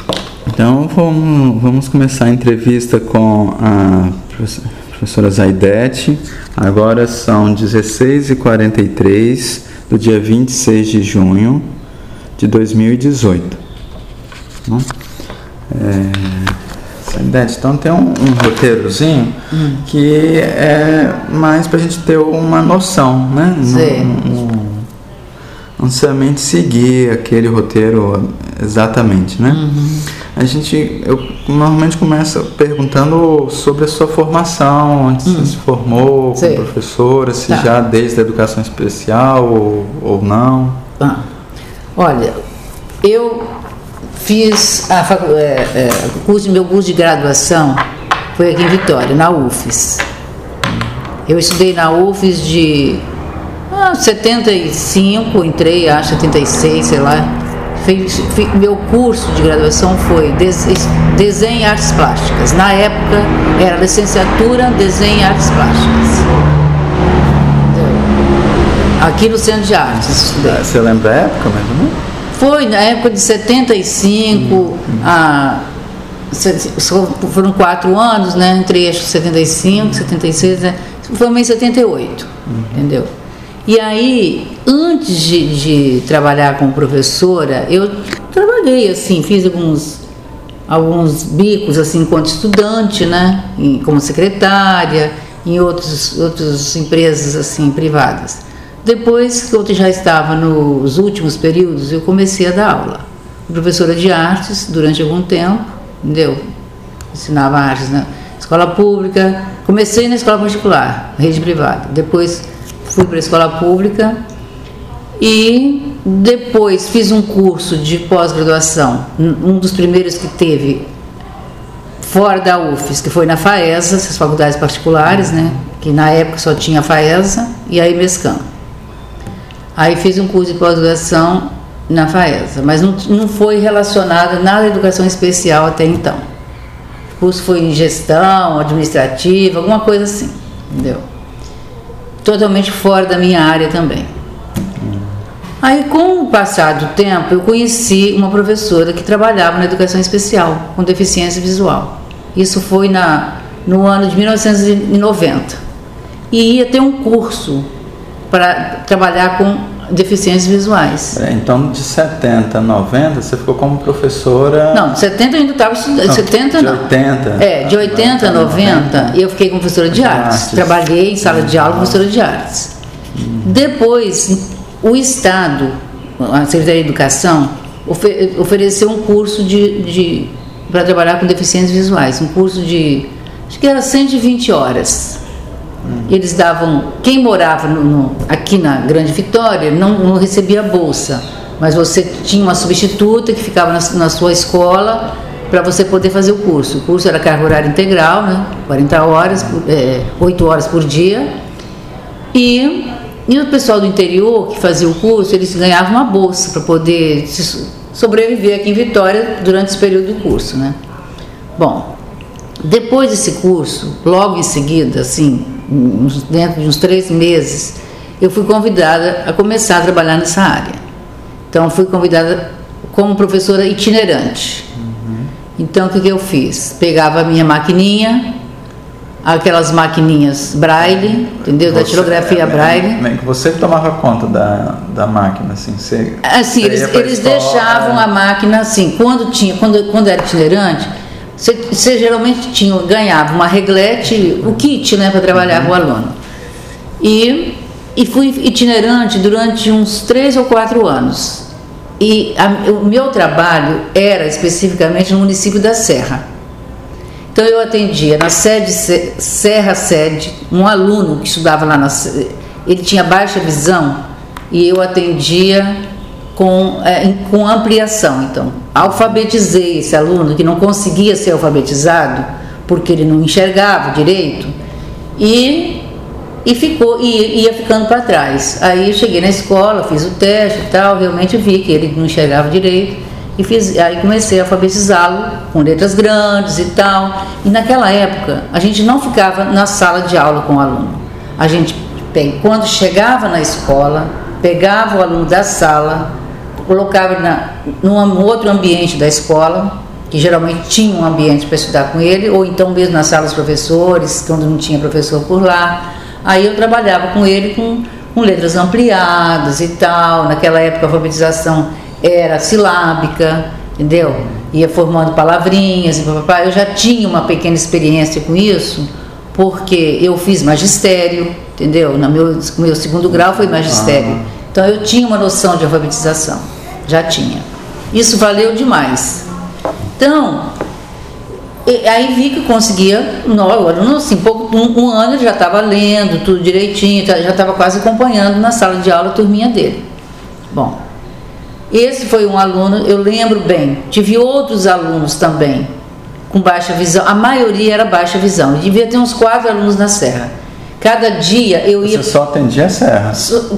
Então vamos começar a entrevista com a professora Zaidete. Agora são 16h43 do dia 26 de junho de 2018. Zaidete, então tem um roteirozinho que é mais para a gente ter uma noção, né? Não necessariamente seguir aquele roteiro exatamente, né? Eu normalmente começo perguntando sobre a sua formação, onde você se formou como professora, se já desde a educação especial ou não. Olha, eu fiz meu curso de graduação foi aqui em Vitória, na UFES. Eu estudei na UFES de 75, entrei, acho, 76, sei lá. Meu curso de graduação foi Desenho e Artes Plásticas. Na época era licenciatura Desenho e Artes Plásticas. Aqui no Centro de Artes estudei. Você lembra a época mesmo, né? Foi na época de 75 foram 4 anos, né? Entrei acho 75, 76, né? Formei em 78, entendeu? E aí, antes de trabalhar como professora, eu trabalhei assim, fiz alguns bicos assim enquanto estudante, né? Como secretária, em outras empresas assim privadas. Depois que eu já estava nos últimos períodos, eu comecei a dar aula. Professora de artes durante algum tempo, entendeu? Ensinava artes na escola pública. Comecei na escola particular, rede privada. Depois fui para a escola pública e depois fiz um curso de pós-graduação, um dos primeiros que teve fora da UFES, que foi na FAESA, essas faculdades particulares, né? Que na época só tinha a FAESA e a IMESCAM. Aí fiz um curso de pós-graduação na FAESA, mas não foi relacionado nada à educação especial até então. O curso foi em gestão, administrativa, alguma coisa assim, entendeu? Totalmente fora da minha área também. Aí, com o passar do tempo, eu conheci uma professora que trabalhava na educação especial, com deficiência visual. Isso foi no ano de 1990. E ia ter um curso para trabalhar com deficiências visuais. Então, de 70 a 90, você ficou como professora... Não, de 70 eu ainda estava estudando. De 70 não. De 80? De 80 a 90, eu fiquei como professora de artes. Trabalhei em sala de aula como professora de artes. Depois, o Estado, a Secretaria de Educação, ofereceu um curso para trabalhar com deficiências visuais. Um curso de, acho que era 120 horas. Eles davam, quem morava aqui na Grande Vitória não recebia bolsa, mas você tinha uma substituta que ficava na sua escola para você poder fazer o curso. O curso era carga horária integral, né? 40 horas, 8 horas por dia. E o pessoal do interior que fazia o curso, eles ganhavam uma bolsa para poder sobreviver aqui em Vitória durante esse período do curso, né? Bom, depois desse curso, logo em seguida, assim, dentro de uns 3 meses, eu fui convidada a começar a trabalhar nessa área. Então, fui convidada como professora itinerante. Então, o que eu fiz? Pegava a minha maquininha, aquelas maquininhas Braille, entendeu? Da tirografia Braille. Você tomava conta da máquina, assim? Eles deixavam a máquina assim, quando era itinerante, você geralmente ganhava uma reglete, o kit, né, para trabalhar com o aluno. E fui itinerante durante uns 3 ou 4 anos. E o meu trabalho era especificamente no município da Serra. Então eu atendia na Serra Sede, um aluno que estudava lá ele tinha baixa visão e eu atendia com ampliação. Então, alfabetizei esse aluno que não conseguia ser alfabetizado porque ele não enxergava direito e ia ficando para trás. Aí eu cheguei na escola, fiz o teste e tal, realmente vi que ele não enxergava direito aí comecei a alfabetizá-lo com letras grandes e tal. E naquela época a gente não ficava na sala de aula com o aluno. A gente, quando chegava na escola, pegava o aluno da sala, colocava num outro ambiente da escola, que geralmente tinha um ambiente para estudar com ele, ou então mesmo nas salas dos professores, quando não tinha professor por lá. Aí eu trabalhava com ele com letras ampliadas e tal. Naquela época a alfabetização era silábica, entendeu? Ia formando palavrinhas e papapá. Eu já tinha uma pequena experiência com isso, porque eu fiz magistério, entendeu? No meu segundo grau foi magistério. Então eu tinha uma noção de alfabetização, já tinha. Isso valeu demais. Então, aí vi que eu conseguia, assim, um ano ele já estava lendo tudo direitinho, já estava quase acompanhando na sala de aula a turminha dele. Bom, esse foi um aluno, eu lembro bem, tive outros alunos também com baixa visão, a maioria era baixa visão, devia ter uns 4 alunos na Serra. Cada dia eu ia... Você só atendia a Serra?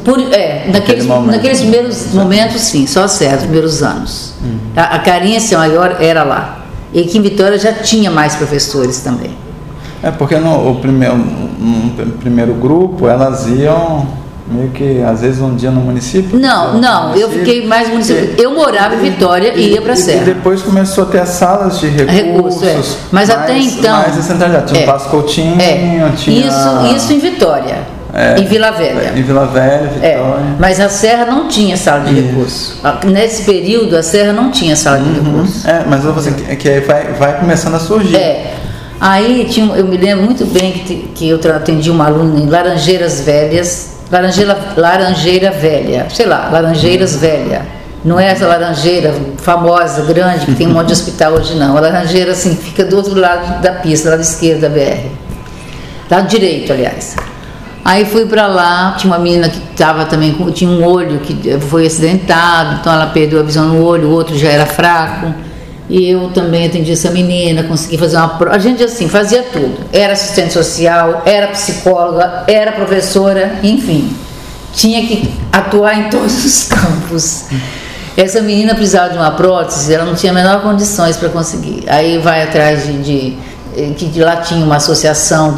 Naqueles primeiros momentos, sim, só a Serra, nos primeiros anos. A carência maior era lá. E aqui em Vitória já tinha mais professores também. Porque no primeiro grupo elas iam meio que, às vezes, um dia no município? Não, eu fiquei mais no município. Eu morava em Vitória e ia para a Serra. E depois começou a ter as salas de recursos. Mas até então... Mais descentralizado. Tinha o Passo Coutinho, tinha... Isso em Vitória. Em Vila Velha. Em Vila Velha, Vitória. Mas a Serra não tinha sala de recursos. Nesse período, a Serra não tinha sala de recursos. Mas você que aí vai começando a surgir. Aí eu me lembro muito bem que eu atendi uma aluna em Laranjeiras Velhas, Laranjeira Velha, sei lá, Laranjeiras Velha. Não é essa laranjeira famosa, grande, que tem um monte de hospital hoje, não. A laranjeira, assim, fica do outro lado da pista, lado esquerdo da BR. Lado direito, aliás. Aí fui pra lá, tinha uma menina que tinha um olho que foi acidentado, então ela perdeu a visão no olho, o outro já era fraco. E eu também atendi essa menina, consegui fazer uma prova. A gente, assim, fazia tudo. Era assistente social, era psicóloga, era professora, enfim. Tinha que atuar em todos os campos. Essa menina precisava de uma prótese, ela não tinha a menor condições para conseguir. Aí vai atrás que lá tinha uma associação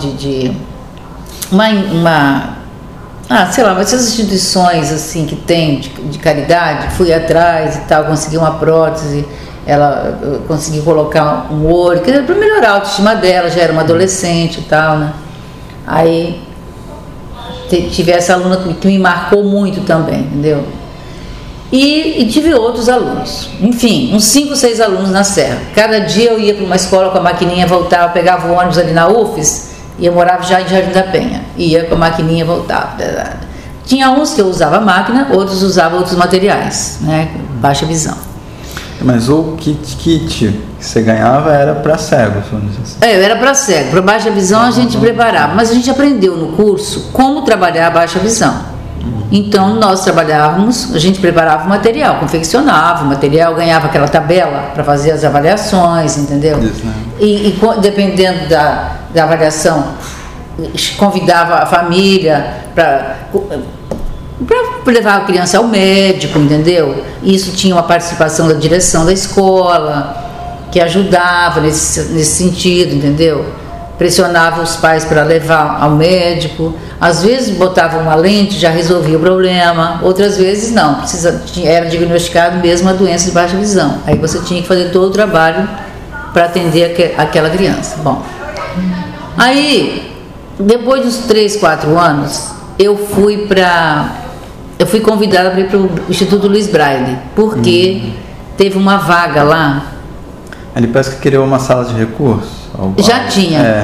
essas instituições assim que tem de caridade. Fui atrás e tal, consegui uma prótese. Ela conseguiu colocar um olho, para melhorar a autoestima dela, já era uma adolescente e tal, né? Aí tive essa aluna que me marcou muito também, entendeu? E tive outros alunos, enfim, uns 5 ou 6 alunos na Serra. Cada dia eu ia para uma escola com a maquininha, voltava, pegava o ônibus ali na UFES, e eu morava já em Jardim da Penha, ia com a maquininha, voltava. Tinha uns que eu usava máquina, outros usavam outros materiais, né? Baixa visão. Mas o kit que você ganhava era para cego, vamos dizer assim. Era para cego. Para baixa visão a gente preparava, mas a gente aprendeu no curso como trabalhar a baixa visão. Então nós trabalhávamos, a gente preparava o material, confeccionava o material, ganhava aquela tabela para fazer as avaliações, entendeu? Isso, né? E dependendo da avaliação, convidava a família para levar a criança ao médico, entendeu? Isso tinha uma participação da direção da escola, que ajudava nesse sentido, entendeu? Pressionava os pais para levar ao médico. Às vezes botava uma lente, já resolvia o problema. Outras vezes não, era diagnosticado mesmo a doença de baixa visão. Aí você tinha que fazer todo o trabalho para atender aquela criança. Bom, aí depois de uns 3, 4 anos, eu fui convidada para ir para o Instituto Luiz Braille, porque teve uma vaga lá. Ele parece que criou uma sala de recursos. Já tinha.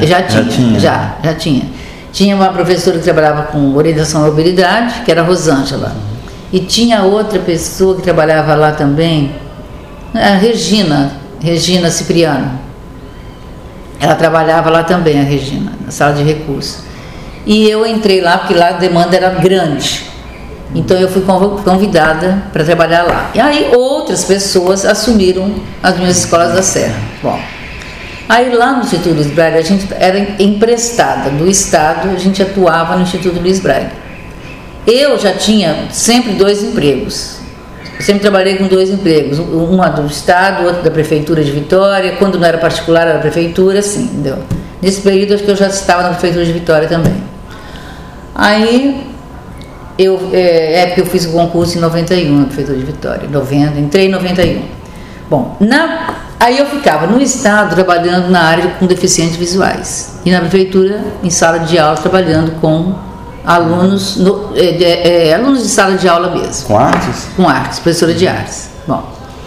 Tinha uma professora que trabalhava com orientação à mobilidade, que era a Rosângela. E tinha outra pessoa que trabalhava lá também, a Regina Cipriano. Ela trabalhava lá também, a Regina, na sala de recursos. E eu entrei lá, porque lá a demanda era grande. Então eu fui convidada para trabalhar lá. E aí outras pessoas assumiram as minhas escolas da Serra. Bom, aí lá no Instituto Luiz Braille, a gente era emprestada do Estado, a gente atuava no Instituto Luiz Braille. Eu já tinha sempre 2 empregos. Eu sempre trabalhei com 2 empregos, um do Estado, outro da Prefeitura de Vitória. Quando não era particular, era Prefeitura, assim, entendeu? Nesse período, acho que eu já estava na Prefeitura de Vitória também. Aí, porque eu fiz o concurso em 91 na Prefeitura de Vitória, entrei em 91. Bom, aí eu ficava no estado trabalhando na área com deficientes visuais e na prefeitura em sala de aula trabalhando com alunos, alunos de sala de aula mesmo. Com artes? Com artes, professora de artes. Bom,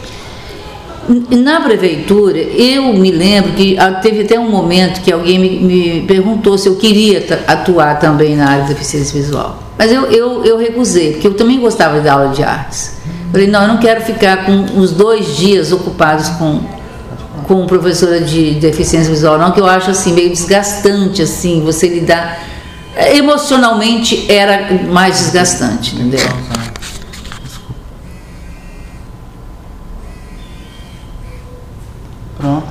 na prefeitura eu me lembro que teve até um momento que alguém me perguntou se eu queria atuar também na área de deficiência visual. Mas eu recusei, porque eu também gostava de aula de artes. Falei, não, eu não quero ficar com os 2 dias ocupados com professora de deficiência visual, não, que eu acho assim meio desgastante, assim, você lidar emocionalmente era mais desgastante, entendeu? Pronto.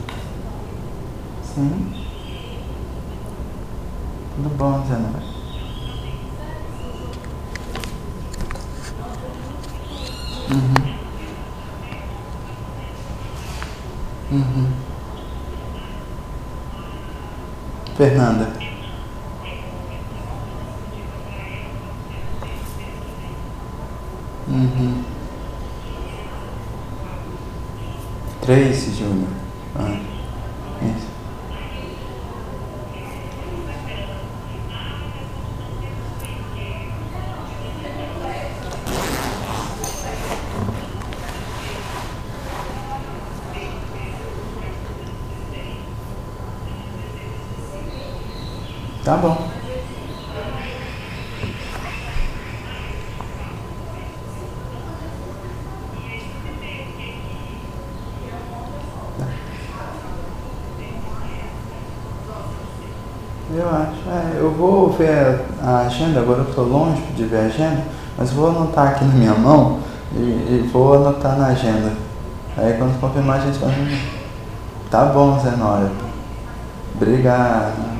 Sim. Tudo bom, Zé Nobre? Fernanda. Tracy Júnior. Isso. Tá bom. Eu acho. Eu vou ver a agenda, agora eu estou longe de ver a agenda, mas vou anotar aqui na minha mão e vou anotar na agenda. Aí quando confirmar a gente vai. Tá bom, Zé Nória. Obrigado.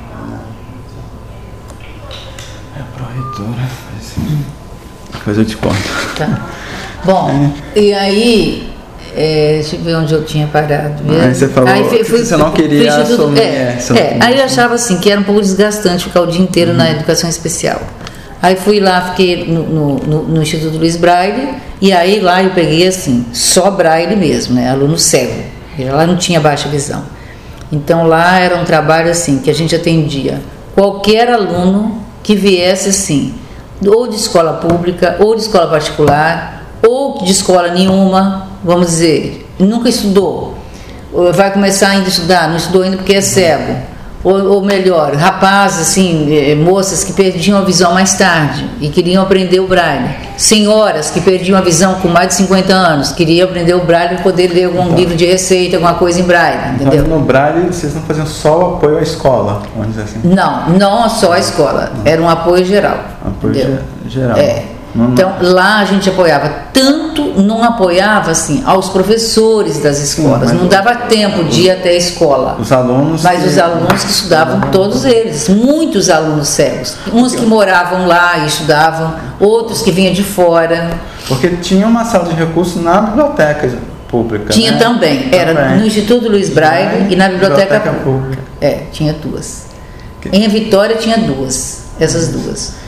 É a pró-reitora. Depois eu te conto. Tá. Bom, e aí, deixa eu ver onde eu tinha parado. Aí você falou que você não queria assumir. Aí eu achava assim, que era um pouco desgastante ficar o dia inteiro na educação especial. Aí fui lá, fiquei no Instituto Luiz Braille, e aí lá eu peguei assim, só Braille mesmo, né, aluno cego. Lá não tinha baixa visão. Então lá era um trabalho assim, que a gente atendia qualquer aluno que viesse assim, ou de escola pública, ou de escola particular, ou de escola nenhuma, vamos dizer, nunca estudou, vai começar ainda a estudar, não estudou ainda porque é cego, ou melhor, rapazes assim, moças que perdiam a visão mais tarde e queriam aprender o Braille, senhoras que perdiam a visão com mais de 50 anos, queriam aprender o Braille para poder ler algum livro de receita, alguma coisa em Braille, entendeu? Então no Braille vocês não faziam só o apoio à escola, vamos dizer assim? Não só a escola, era um apoio geral. Apoio geral. Então lá a gente apoiava, tanto não apoiava assim aos professores das escolas, não dava tempo de ir até a escola. Os alunos. Mas os alunos que estudavam, todos eles, muitos alunos cegos, uns que moravam lá e estudavam, outros que vinham de fora. Porque tinha uma sala de recursos na biblioteca pública. Tinha, né? Também, era no Instituto Luiz Braille e na biblioteca pública. Tinha 2. Em Vitória tinha 2, essas 2.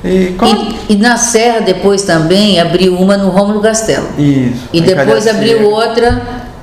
E na Serra depois também abriu uma no Rômulo Castelo. Isso. E depois abriu outra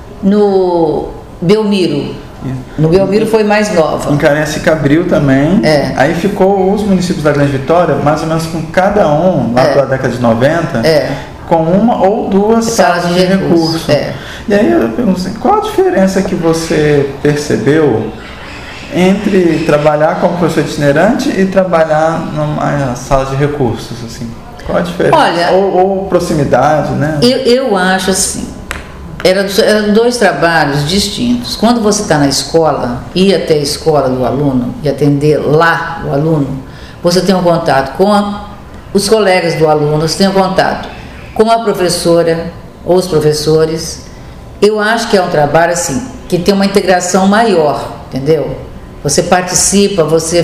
no Belmiro. Isso. No Belmiro foi mais nova. Em Cariacica abriu também. Aí ficou os municípios da Grande Vitória, mais ou menos com cada um, lá pela década de 90, com uma ou 2 salas de recurso. E aí eu pergunto assim, qual a diferença que você percebeu entre trabalhar como professor itinerante e trabalhar numa sala de recursos, assim? Qual a diferença? Olha, ou proximidade, né? Eu acho assim, eram 2 trabalhos distintos. Quando você está na escola, ir até a escola do aluno e atender lá o aluno, você tem um contato com os colegas do aluno, você tem um contato com a professora ou os professores. Eu acho que é um trabalho assim, que tem uma integração maior, entendeu? Você participa, você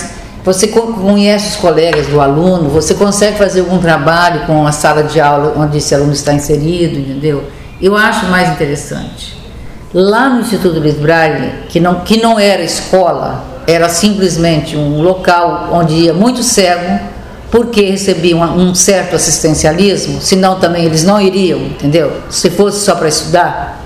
conhece os colegas do aluno, você consegue fazer algum trabalho com a sala de aula onde esse aluno está inserido, entendeu? Eu acho mais interessante. Lá no Instituto Luiz Braille, que não era escola, era simplesmente um local onde ia muito cego, porque recebiam um certo assistencialismo, senão também eles não iriam, entendeu? Se fosse só para estudar.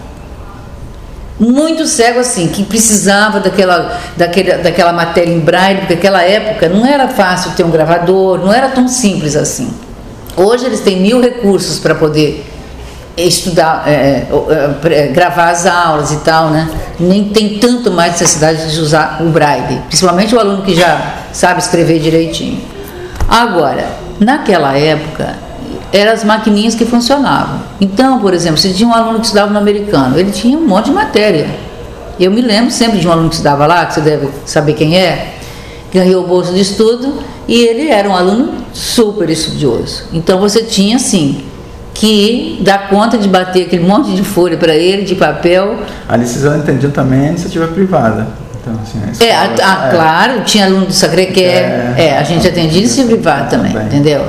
Muito cego assim, que precisava daquela matéria em braille, porque naquela época não era fácil ter um gravador, não era tão simples assim. Hoje eles têm 1000 recursos para poder estudar, gravar as aulas e tal, né? Nem tem tanto mais necessidade de usar o braille, principalmente o aluno que já sabe escrever direitinho. Agora, naquela época, eram as maquininhas que funcionavam. Então, por exemplo, se tinha um aluno que estudava no americano, ele tinha um monte de matéria. Eu me lembro sempre de um aluno que estudava lá, que você deve saber quem é, ganhou o bolsa de estudo, e ele era um aluno super estudioso. Então você tinha, assim, que dar conta de bater aquele monte de folha para ele, de papel. A decisão entendiam também a iniciativa privada. Então, assim, claro, tinha aluno do Sacré-Cœur, a gente atendia iniciativa privada também, entendeu?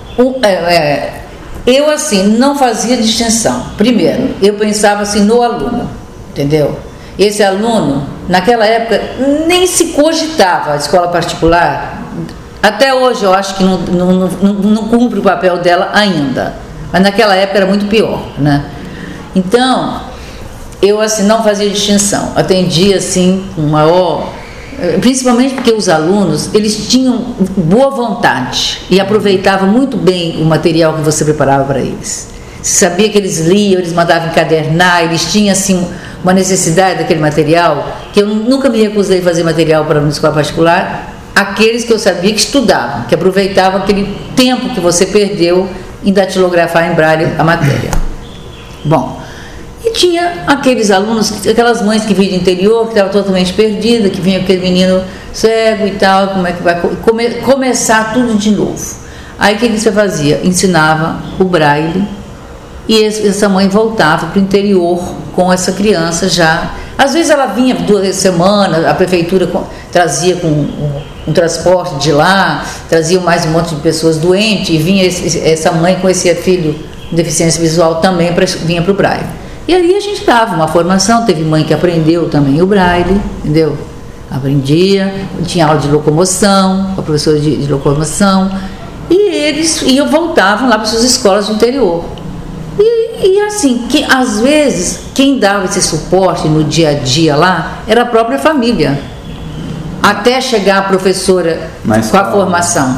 Eu, assim, não fazia distinção. Primeiro, eu pensava assim no aluno, entendeu? Esse aluno, naquela época, nem se cogitava a escola particular. Até hoje eu acho que não cumpre o papel dela ainda. Mas naquela época era muito pior, né? Então, eu, assim, não fazia distinção. Atendia, assim, com maior... Principalmente porque os alunos, eles tinham boa vontade e aproveitavam muito bem o material que você preparava para eles. Você sabia que eles liam, eles mandavam encadernar, eles tinham, assim, uma necessidade daquele material, que eu nunca me recusei a fazer material para a escola particular, aqueles que eu sabia que estudavam, que aproveitavam aquele tempo que você perdeu em datilografar em braille a matéria. Bom, e tinha aqueles alunos, aquelas mães que vinham do interior, que estavam totalmente perdidas, que vinha aquele menino cego e tal, como é que vai começar tudo de novo. Aí o que você fazia? Ensinava o braille e essa mãe voltava para o interior com essa criança já. Às vezes ela vinha 2 vezes por semana, a prefeitura trazia com um transporte de lá, trazia mais um monte de pessoas doentes, e vinha essa mãe com esse filho com deficiência visual também, vinha para o braille. E aí a gente dava uma formação, teve mãe que aprendeu também o braille, entendeu? Aprendia, tinha aula de locomoção, com a professora de locomoção, e eles voltavam lá para suas escolas do interior. E assim, às vezes, quem dava esse suporte no dia a dia lá era a própria família, até chegar a professora com a formação.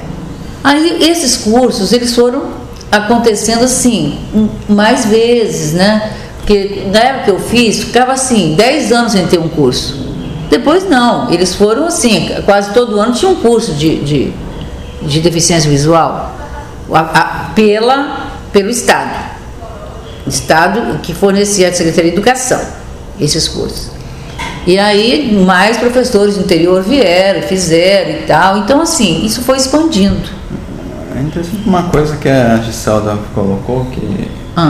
Aí esses cursos, eles foram acontecendo assim, mais vezes, né? Porque na época que eu fiz, ficava assim, 10 anos sem ter um curso. Depois não, eles foram assim, quase todo ano tinha um curso de deficiência visual pelo Estado que fornecia a Secretaria de Educação, esses cursos. E aí mais professores do interior vieram, fizeram e tal. Então assim, isso foi expandindo. É interessante uma coisa que a Giselda colocou, que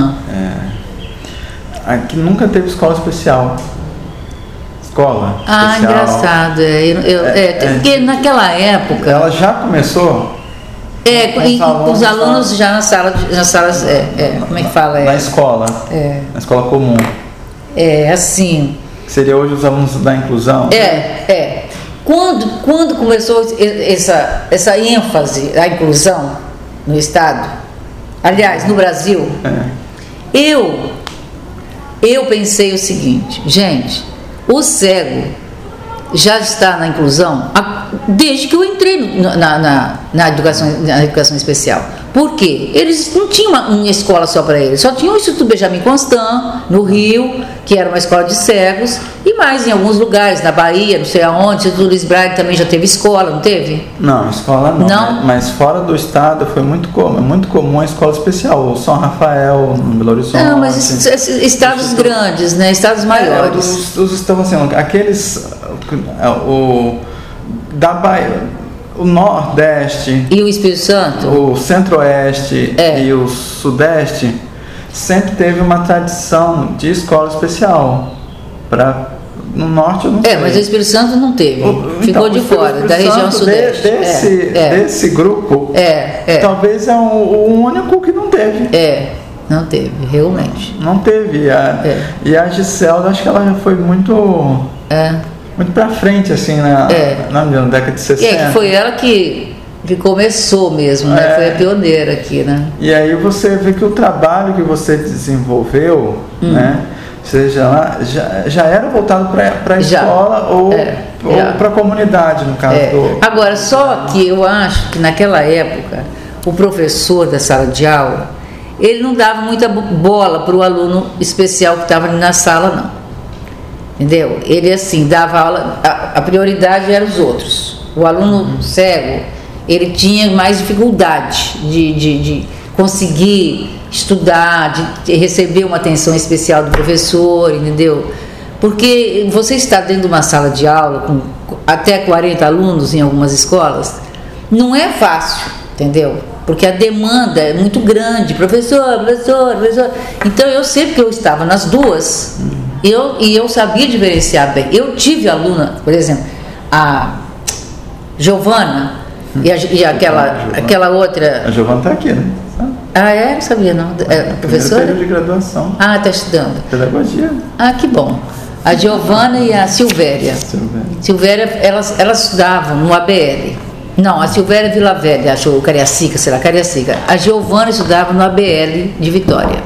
aqui nunca teve escola especial. Escola especial. Engraçado. Porque naquela época... Ela já começou... com os alunos já nas salas, como é que fala? Na escola. Na escola comum. Assim... Seria hoje os alunos da inclusão? Quando começou essa ênfase da inclusão no Estado, aliás, no Brasil, eu pensei o seguinte, gente, o cego já está na inclusão desde que eu entrei na educação especial. Por quê? Eles não tinham uma escola só para eles, só tinha o Instituto Benjamin Constant, no Rio, que era uma escola de cegos, e mais em alguns lugares, na Bahia, não sei aonde, o Instituto Luiz Braga também já teve escola, não teve? Não, escola não. Mas fora do estado foi muito comum a escola especial, o São Rafael, no Belo Horizonte. Não, mas estados grandes, né? Estados maiores. Os estados assim, aqueles... da Bahia... O Nordeste e o Espírito Santo, o Centro-Oeste e o Sudeste sempre teve uma tradição de escola especial. No Norte eu não sei. Mas o Espírito Santo não teve, ficou de fora, da região Sudeste. Desse grupo, talvez é o único que não teve. Não teve, realmente. Não teve. E a Giselda, acho que ela já foi muito pra frente, assim, na década de 60. Que foi ela que começou mesmo, né? Foi a pioneira aqui, né? E aí você vê que o trabalho que você desenvolveu, né? seja lá, já era voltado para a escola ou para a comunidade, no caso do... Agora, só que eu acho que naquela época, o professor da sala de aula, ele não dava muita bola para o aluno especial que estava ali na sala, não. Entendeu? Ele, assim, dava aula, a prioridade era os outros. O aluno cego, ele tinha mais dificuldade de conseguir estudar, de receber uma atenção especial do professor, entendeu? Porque você está dentro de uma sala de aula com até 40 alunos em algumas escolas, não é fácil, entendeu? Porque a demanda é muito grande, professor. Então eu sempre que eu estava nas duas, eu sabia diferenciar bem. Eu tive aluna, por exemplo, a Giovana e aquela outra... A Giovana está aqui, né? Ah, é? Não sabia, não. É professora? Período de graduação. Ah, está estudando. Pedagogia. Ah, que bom. A Giovana e a Silvéria. Silvéria, elas estudavam no ABL. Não, a Silvéria Vila Velha, acho Cariacica, será Cariacica. A Giovana estudava no ABL de Vitória.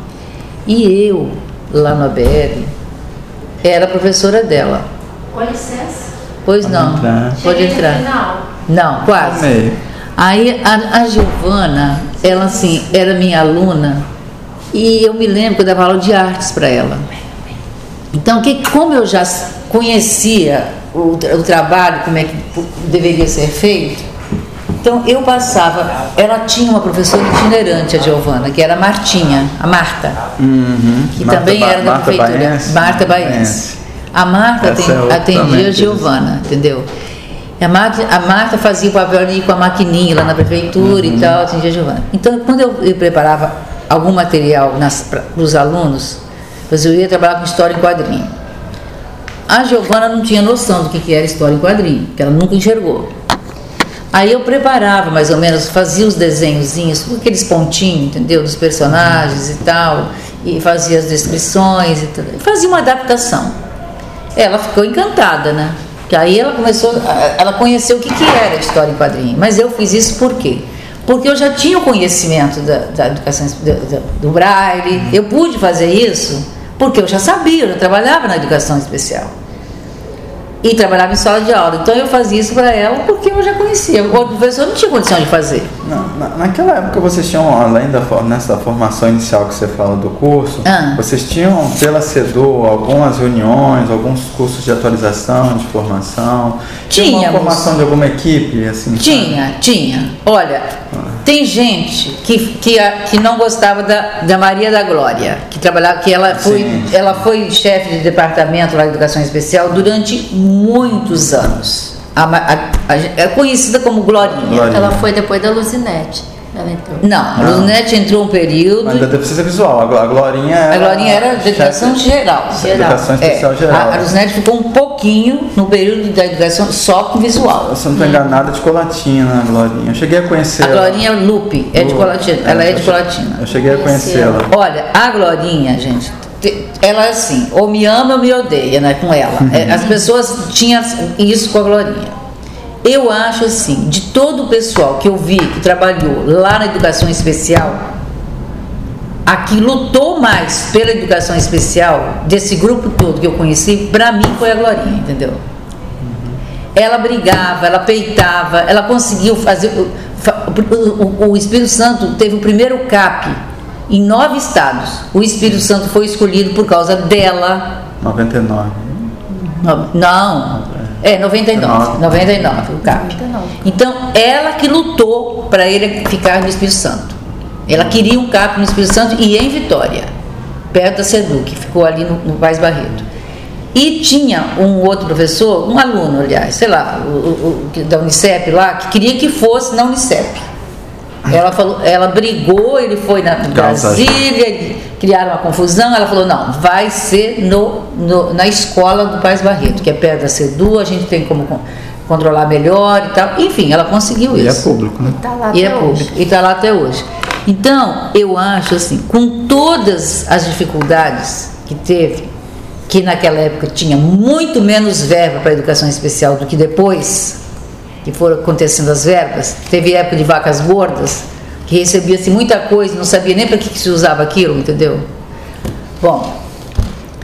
E eu, lá no ABL, era professora dela. Com licença. Pois não. Pode entrar. Não, quase. Aí a Giovana, ela assim, era minha aluna e eu me lembro que eu dava aula de artes para ela. Então, como eu já conhecia o trabalho, como é que deveria ser feito, então eu passava, ela tinha uma professora itinerante, a Giovana, que era a Martinha, a Marta, que Marta também era da prefeitura, Marta Baense. A Marta atendia a Giovana, entendeu? A Marta fazia o papel ali com a maquininha lá na prefeitura e tal, atendia a Giovana. Então, quando eu preparava algum material para os alunos, eu ia trabalhar com história em quadrinho. A Giovana não tinha noção do que era história em quadrinho, porque ela nunca enxergou. Aí eu preparava mais ou menos, fazia os desenhozinhos, com aqueles pontinhos, entendeu? Dos personagens e tal, e fazia as descrições e tal. Fazia uma adaptação. Ela ficou encantada, né? Porque aí ela conheceu o que era história em quadrinho. Mas eu fiz isso por quê? Porque eu já tinha o conhecimento da educação do Braille. Eu pude fazer isso porque eu já sabia, eu já trabalhava na educação especial. E trabalhava em sala de aula. Então eu fazia isso para ela porque eu já conhecia. O professor não tinha condição de fazer. Naquela época vocês tinham, além nessa formação inicial que você fala do curso, vocês tinham pela CEDU algumas reuniões, alguns cursos de atualização, de formação? Tinha uma formação de alguma equipe? Assim, tinha. Olha, tem gente que não gostava da Maria da Glória, que trabalhava, que ela foi chefe de departamento lá de educação especial durante muitos anos. É conhecida como Glorinha. Ela foi depois da Luzinete. Ela entrou. Não, a Luzinete entrou um período. Mas ainda precisa visual. A Glorinha era de educação geral. Educação especial geral. A Luzinete ficou um pouquinho no período da educação só com visual. Se eu não estou enganada, de Colatina, a Glorinha. Eu cheguei a conhecer. A Glorinha Lupe, é de Colatina. Ela é de Colatina. Eu cheguei a conhecê-la. Olha, a Glorinha, gente, ela é assim, ou me ama ou me odeia, né, com ela. As pessoas tinham isso com a Glorinha. Eu acho assim, de todo o pessoal que eu vi que trabalhou lá na educação especial, a que lutou mais pela educação especial, desse grupo todo que eu conheci, para mim foi a Glorinha, entendeu? Ela brigava, ela peitava, ela conseguiu fazer. O Espírito Santo teve o primeiro CAP em 9 estados. O Espírito Santo foi escolhido por causa dela. 99. Não. 99 o CAP. 99. Então, ela que lutou para ele ficar no Espírito Santo. Ela queria um CAP no Espírito Santo e em Vitória, perto da CEDU, que ficou ali no Paz Barreto. E tinha um outro professor, um aluno, aliás, sei lá, da Unicep lá, que queria que fosse na Unicep. Ela brigou, ele foi na Brasília, criaram uma confusão, ela falou, não, vai ser na escola do Paz Barreto, que é perto da CEDU, a gente tem como controlar melhor e tal. Enfim, ela conseguiu isso. E é público, né? E está lá até hoje. Então, eu acho assim, com todas as dificuldades que teve, que naquela época tinha muito menos verba para a educação especial do que depois que foram acontecendo as verbas. Teve época de vacas gordas, que recebia-se muita coisa, não sabia nem para que se usava aquilo, entendeu? Bom,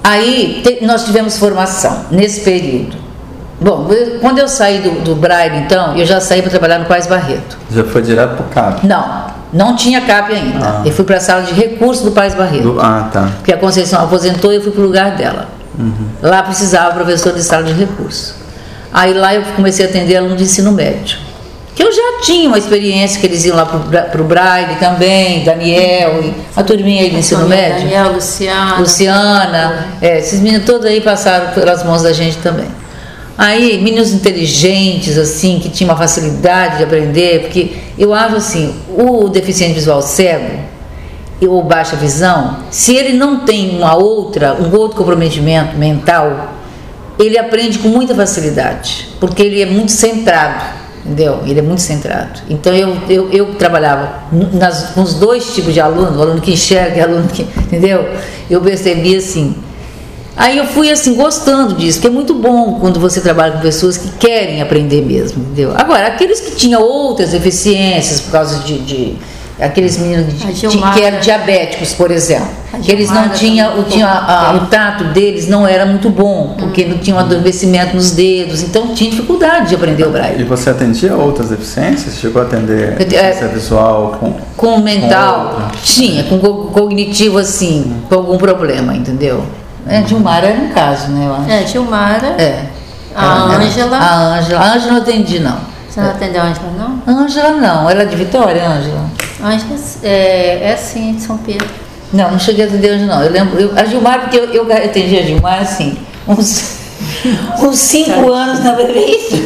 Aí nós tivemos formação nesse período. Bom, quando eu saí do Braille, então, eu já saí para trabalhar no Paz Barreto. Já foi direto para o CAP? Não tinha CAP ainda. Eu fui para a sala de recursos do Paz Barreto. Tá. Porque a Conceição aposentou e eu fui para o lugar dela. Lá precisava professor de sala de recursos. Aí lá eu comecei a atender aluno de ensino médio. Que eu já tinha uma experiência, que eles iam lá para o Braille também, Daniel, e a turminha aí do ensino médio. Daniel, Luciana. Esses meninos todos aí passaram pelas mãos da gente também. Aí, meninos inteligentes, assim, que tinham uma facilidade de aprender, porque eu acho assim, o deficiente visual cego ou baixa visão, se ele não tem um outro comprometimento mental, ele aprende com muita facilidade, porque ele é muito centrado, entendeu? Ele é muito centrado. Então eu trabalhava com os dois tipos de aluno, o aluno que enxerga e o aluno que, entendeu? Eu percebi assim. Aí eu fui assim gostando disso, porque é muito bom quando você trabalha com pessoas que querem aprender mesmo, entendeu? Agora, aqueles que tinham outras deficiências por causa de aqueles meninos que eram diabéticos, por exemplo, que eles não tinham, o tato deles não era muito bom, porque não tinha um adormecimento nos dedos, então tinha dificuldade de aprender o Braille. E você atendia outras deficiências? Chegou a atender deficiência visual com mental? Tinha, com cognitivo assim, com algum problema, entendeu? Gilmara era um caso, né, eu acho. Gilmara. A Ângela. A Ângela não atendi, não. Você não atendeu a Ângela, não? Ângela não. Ela é de Vitória, Ângela? Ângela sim, de São Pedro. Não cheguei a atender a Ângela, não. Eu lembro, a Gilmara, porque eu atendi a Gilmara, assim, uns 5 anos na prefeitura.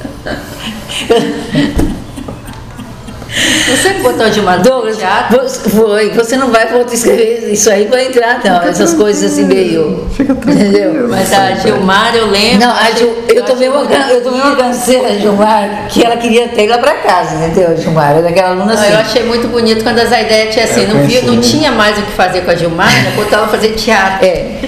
Você que botou a Gilmar Douglas, foi. Você não vai voltar a escrever isso aí para entrar, não. Essas coisas assim meio. Entendeu? Mas a Gilmar, eu lembro. Não, eu tomei uma canseira, Gilmar, que ela queria ter lá para casa, entendeu, Gilmar? Era daquela aluna assim. Eu achei muito bonito quando a Zaidete assim, não tinha mais o que fazer com a Gilmar, ela botou ela fazer teatro.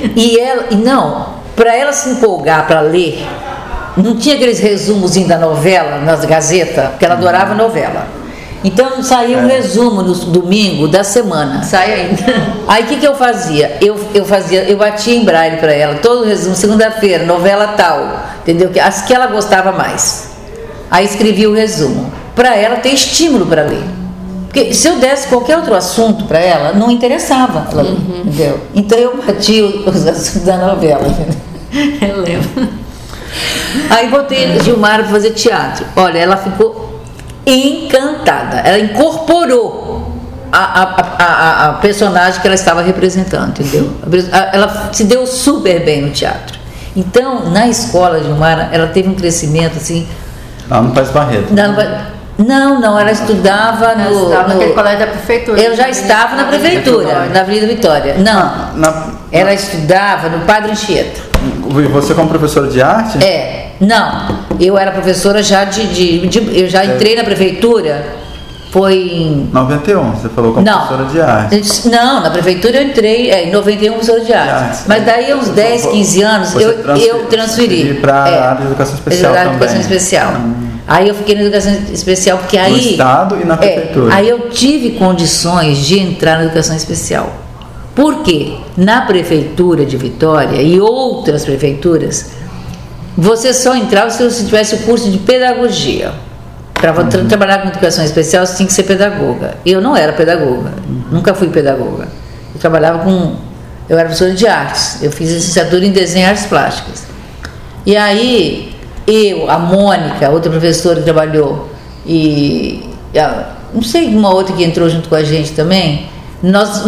Para ela se empolgar para ler, não tinha aqueles resumozinhos da novela nas gazetas, porque ela adorava novela. Então saía um resumo no domingo da semana. Sai ainda. Aí o que eu fazia? Eu batia em Braille para ela, todo o resumo, segunda-feira, novela tal, entendeu? As que ela gostava mais. Aí escrevia o resumo, para ela ter estímulo para ler. Porque se eu desse qualquer outro assunto para ela, não interessava ela, entendeu? Então eu batia os assuntos da novela, entendeu? Eu lembro. Aí botei Gilmar para fazer teatro. Olha, ela ficou encantada, ela incorporou a personagem que ela estava representando, entendeu? Ela se deu super bem no teatro. Então, na escola de Gilmar, ela teve um crescimento assim. Lá no Paz Barreto. Não, ela estudava naquele colégio da prefeitura. Eu já estava na prefeitura, na Avenida Vitória. Ela estudava no Padre Anchieta. E você como professora de arte? Não, eu era professora já eu já entrei na prefeitura, foi em 91, você falou como professora de arte. Não, na prefeitura eu entrei em 91 professora de arte. Mas daí uns 10, 15 anos eu transferi para a área de educação especial também. Educação especial. Aí eu fiquei na educação especial porque aí... No estado e na prefeitura. Aí eu tive condições de entrar na educação especial. Por quê? Na prefeitura de Vitória e outras prefeituras, você só entrava se você tivesse o curso de pedagogia. Para trabalhar com educação especial, você tinha que ser pedagoga. Eu não era pedagoga, nunca fui pedagoga. Eu era professora de artes, eu fiz licenciatura em desenho e artes plásticas. E aí, a Mônica, outra professora que trabalhou, e não sei, uma outra que entrou junto com a gente também, nós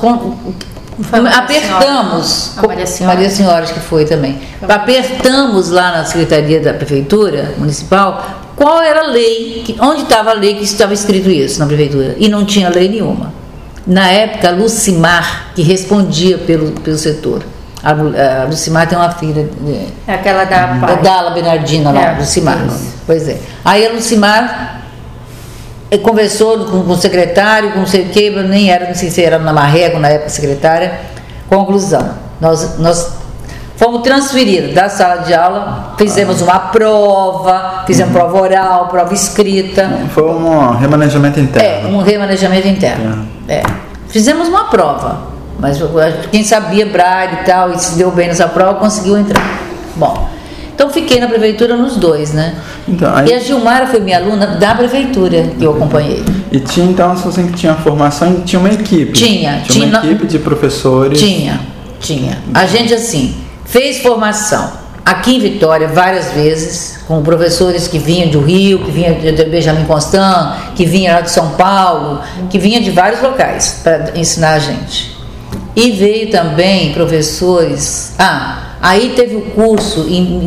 apertamos, Maria Senhora acho que foi também, apertamos lá na Secretaria da Prefeitura Municipal qual era a lei, onde estava a lei que estava escrito isso na Prefeitura, e não tinha lei nenhuma. Na época, a Lucimar, que respondia pelo setor, a Lucimar tem uma filha, aquela da Dala Bernardina lá, Lucimar, pois é. Aí a Lucimar conversou com o secretário, com não sei o que, não sei se era na Marrego, na época secretária. Conclusão, nós fomos transferidos da sala de aula, fizemos uma prova, fizemos prova oral, prova escrita. Foi um remanejamento interno. Um remanejamento interno. Fizemos uma prova. Mas quem sabia braille e tal, e se deu bem nessa prova, conseguiu entrar. Bom, então fiquei na prefeitura nos dois, né? Então, aí... E a Gilmara foi minha aluna da prefeitura que eu acompanhei. E tinha, então, se você tinha formação, tinha uma equipe? Tinha uma equipe de professores? Tinha. A gente, assim, fez formação aqui em Vitória várias vezes, com professores que vinham do Rio, que vinham de Benjamin Constant, que vinham lá de São Paulo, que vinham de vários locais para ensinar a gente. E veio também professores... aí teve o curso em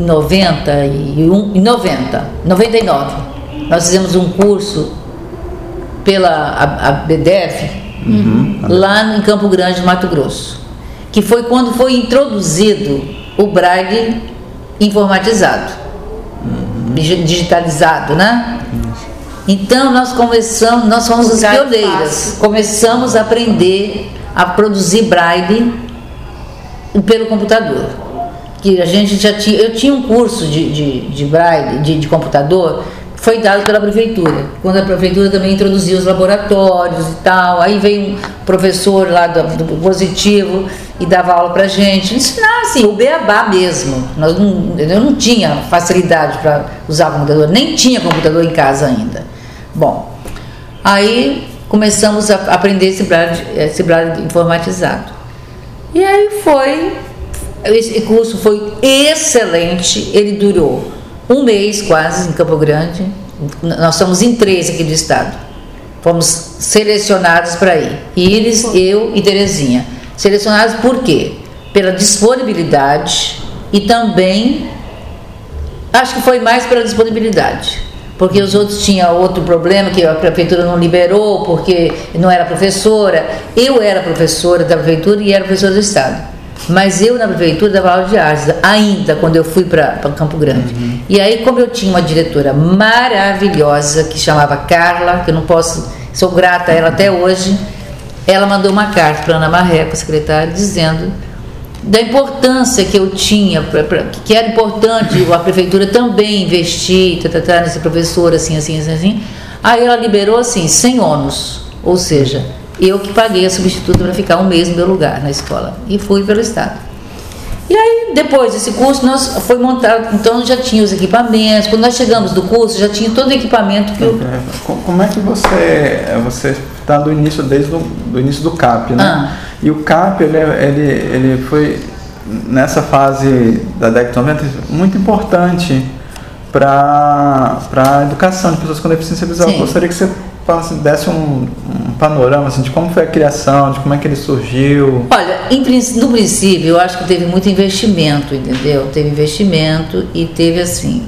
99. Nós fizemos um curso pela BDF, lá em Campo Grande, Mato Grosso, que foi quando foi introduzido o braille informatizado, digitalizado, né? Então nós fomos as pioneiras, começamos a aprender a produzir braille pelo computador. Que a gente já tinha, eu tinha um curso de braille, de computador, que foi dado pela prefeitura, quando a prefeitura também introduziu os laboratórios e tal. Aí veio um professor lá do Positivo e dava aula pra gente, ensinar assim, o beabá mesmo. Eu não tinha facilidade para usar o computador, nem tinha computador em casa ainda. Bom, aí começamos a aprender esse braille informatizado. E aí esse curso foi excelente, ele durou um mês quase em Campo Grande. Nós somos em 3 aqui do estado, fomos selecionados para ir, Iris, eu e Terezinha. Selecionados por quê? Pela disponibilidade e também, acho que foi mais pela disponibilidade, porque os outros tinham outro problema, que a prefeitura não liberou, porque não era professora. Eu era professora da prefeitura e era professora do estado, mas eu na prefeitura dava aula de artes ainda, quando eu fui para Campo Grande. E aí, como eu tinha uma diretora maravilhosa, que chamava Carla, que eu não posso, sou grata a ela até hoje, ela mandou uma carta para Ana Marreco, secretária, dizendo da importância que eu tinha, que era importante a prefeitura também investir nesse professor, assim. Aí ela liberou assim, sem ônus, ou seja, eu que paguei a substituta para ficar um mês no meu lugar na escola, e fui pelo estado. E aí, depois desse curso, nós foi montado, então já tinha os equipamentos. Quando nós chegamos do curso, já tinha todo o equipamento que eu... Como é que você está do início, desde o início do CAP, né? E o CAP, ele foi, nessa fase da década de 90, muito importante para a educação de pessoas com deficiência visual. Eu gostaria que você desse um panorama assim, de como foi a criação, de como é que ele surgiu. Olha, no princípio eu acho que teve muito investimento, entendeu? Teve investimento e teve assim,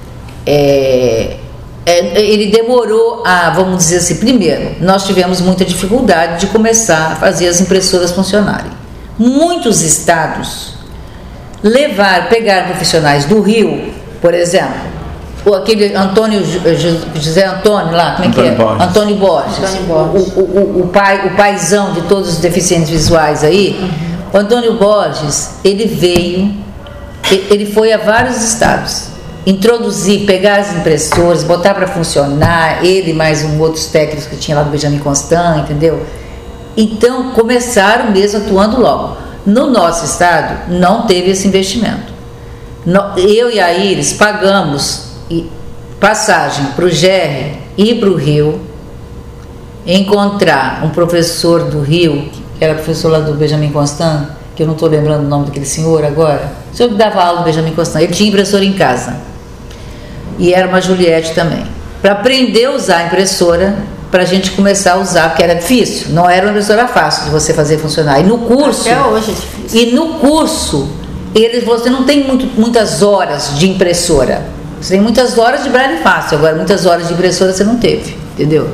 ele demorou vamos dizer assim, primeiro, nós tivemos muita dificuldade de começar a fazer as impressoras funcionarem. Muitos estados pegaram profissionais do Rio, por exemplo, aquele José Antônio lá, como é que é? Antônio Borges. O paizão de todos os deficientes visuais aí. O Antônio Borges, ele foi a vários estados pegar as impressoras, botar para funcionar, ele mais outros técnicos que tinha lá do Benjamin Constant, entendeu? Então começaram mesmo atuando logo. No nosso estado não teve esse investimento. Eu e a Iris pagamos passagem para o GR e para o Rio, encontrar um professor do Rio, que era professor lá do Benjamin Constant, que eu não estou lembrando o nome daquele senhor agora, o senhor que dava aula do Benjamin Constant, ele tinha impressora em casa, e era uma Juliette também, para aprender a usar a impressora, para a gente começar a usar, porque era difícil, não era uma impressora fácil de você fazer funcionar, e no curso, até hoje é difícil. E no curso, você não tem muitas horas de impressora. Você tem muitas horas de braille fácil, agora muitas horas de impressora você não teve, entendeu?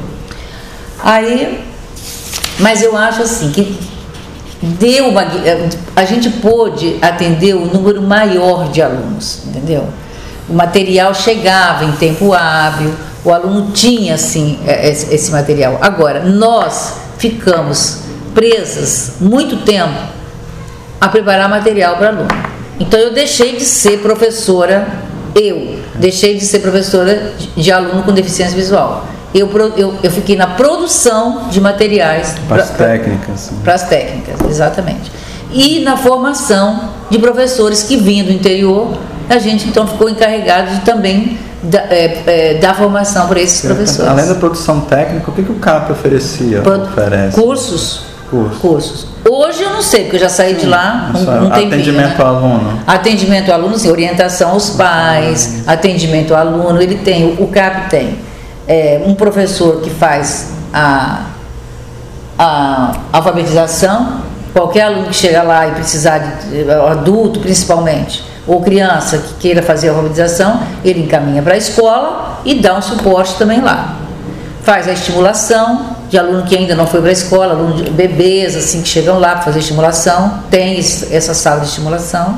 Mas eu acho assim que a gente pôde atender um número maior de alunos, entendeu? O material chegava em tempo hábil, o aluno tinha assim esse material. Agora, nós ficamos presas muito tempo a preparar material para aluno. Então eu deixei de ser professora de aluno com deficiência visual. eu fiquei na produção de materiais. Para as técnicas. Para as técnicas, exatamente. E na formação de professores que vinham do interior, a gente então ficou encarregado de também dar formação para esses professores. Além da produção técnica, o que o CAP oferecia? Oferece? Cursos. Hoje eu não sei, porque eu já saí de lá um tempinho. Atendimento ao aluno. Atendimento ao aluno, sim, orientação aos pais, atendimento ao aluno. O CAP tem um professor que faz a alfabetização. Qualquer aluno que chega lá e precisar, adulto principalmente, ou criança que queira fazer a alfabetização, ele encaminha para a escola e dá um suporte também lá. Faz a estimulação de aluno que ainda não foi para a escola, aluno de bebês assim que chegam lá para fazer estimulação, tem essa sala de estimulação.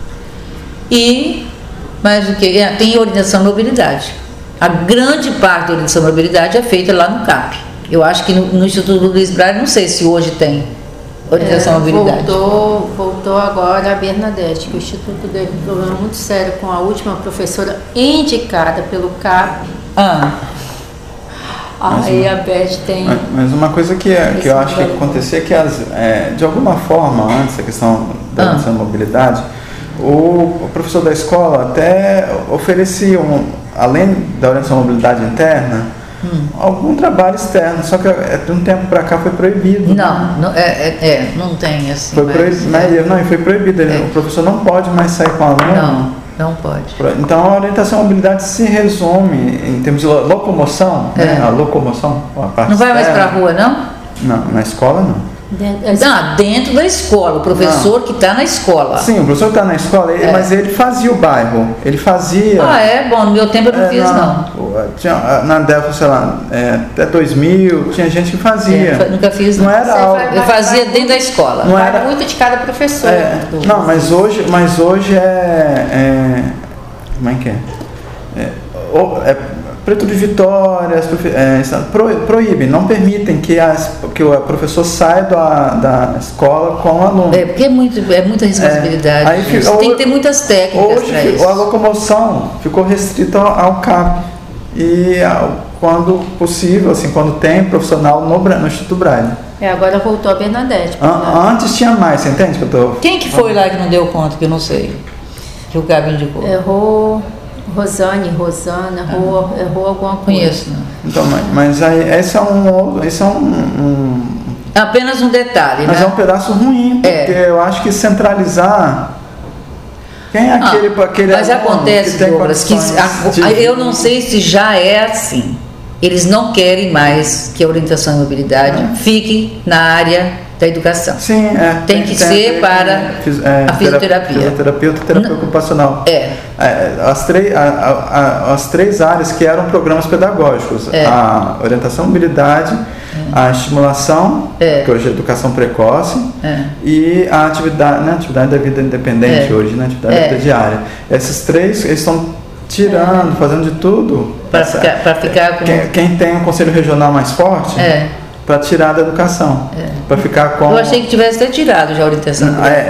Mas o que? Tem orientação à mobilidade. A grande parte da orientação à mobilidade é feita lá no CAP. Eu acho que no Instituto Luiz Braille, não sei se hoje tem orientação à mobilidade. Voltou agora a Bernadette, que o Instituto teve um problema muito sério com a última professora indicada pelo CAP. Aí a Beth tem... Mas uma coisa que eu acho que acontecia é que, de alguma forma, antes da questão da orientação à mobilidade, o professor da escola até oferecia, além da orientação à mobilidade interna, algum trabalho externo, só que de um tempo para cá foi proibido. Não tem assim. Foi proibido. O professor não pode mais sair com o aluno. Não pode. Então a orientação à mobilidade se resume em termos de locomoção, né? A locomoção, a parte não vai mais para a rua, não? Não, na escola não. Dentro da escola, o professor que está na escola. Sim, o professor que está na escola, mas ele fazia o bairro, ele fazia... Bom, no meu tempo eu não fiz, não. Tinha, na Delfa, sei lá, até 2000, tinha gente que fazia. Nunca fiz, não era algo... Eu fazia dentro da escola. Não era muito de cada professor. Não, mas hoje como é que é? Preto de Vitória, proíbem, não permitem que o professor saia da escola com o aluno. Porque é muita responsabilidade. Tem que ter muitas técnicas para isso. Hoje a locomoção ficou restrita ao CAP. E quando possível, assim, quando tem profissional no Instituto Braille. Agora voltou a Bernadette. Antes tinha mais, você entende que eu tô... Quem que foi lá que não deu conta, que eu não sei? Que o CAP indicou? Errou alguma coisa. Conheço, não. Então, mas aí, esse é um apenas um detalhe, mas né? É um pedaço ruim, porque eu acho que centralizar... Quem é aquele mas acontece, Douglas, que eu não sei se já é assim. Eles não querem mais que a orientação e mobilidade fique na área da educação. Sim, tem que ser para a fisioterapia. Fisioterapeuta e terapia ocupacional. As três áreas que eram programas pedagógicos. A orientação e mobilidade, a estimulação, que hoje é educação precoce, e a atividade da vida independente, hoje, né? Atividade da vida diária. Esses três, eles estão tirando, fazendo de tudo para ficar com... Quem tem um conselho regional mais forte, para tirar da educação, para ficar com... Eu achei que tivesse até tirado já a orientação.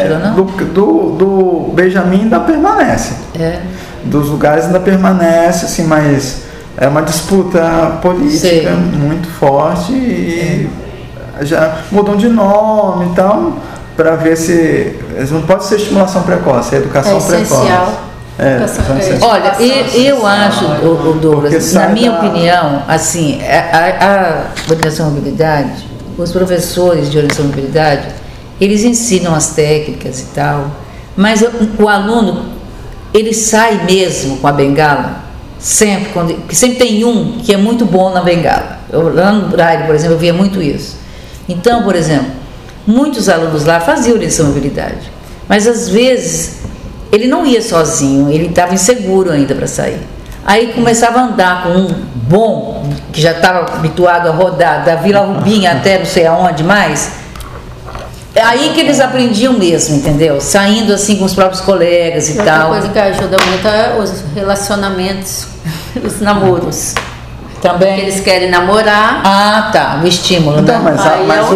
Do Benjamin ainda permanece, dos lugares ainda permanece, assim, mas é uma disputa política muito forte e já mudam de nome e tal, para ver se... Não pode ser estimulação precoce, é educação precoce. Olha, eu acho, Douglas, na minha opinião, assim, a orientação à mobilidade, os professores de orientação à mobilidade, eles ensinam as técnicas e tal, mas o aluno, ele sai mesmo com a bengala, porque sempre tem um que é muito bom na bengala. Lá no Braille, por exemplo, eu via muito isso. Então, por exemplo, muitos alunos lá faziam orientação à mobilidade, mas às vezes... Ele não ia sozinho, ele estava inseguro ainda para sair. Aí começava a andar com um bom, que já estava habituado a rodar, da Vila Rubinha até não sei aonde mais. Aí que eles aprendiam mesmo, entendeu? Saindo assim com os próprios colegas e tal. Outra coisa que ajuda muito é os relacionamentos, os namoros. Também. Porque eles querem namorar. O estímulo, então, né?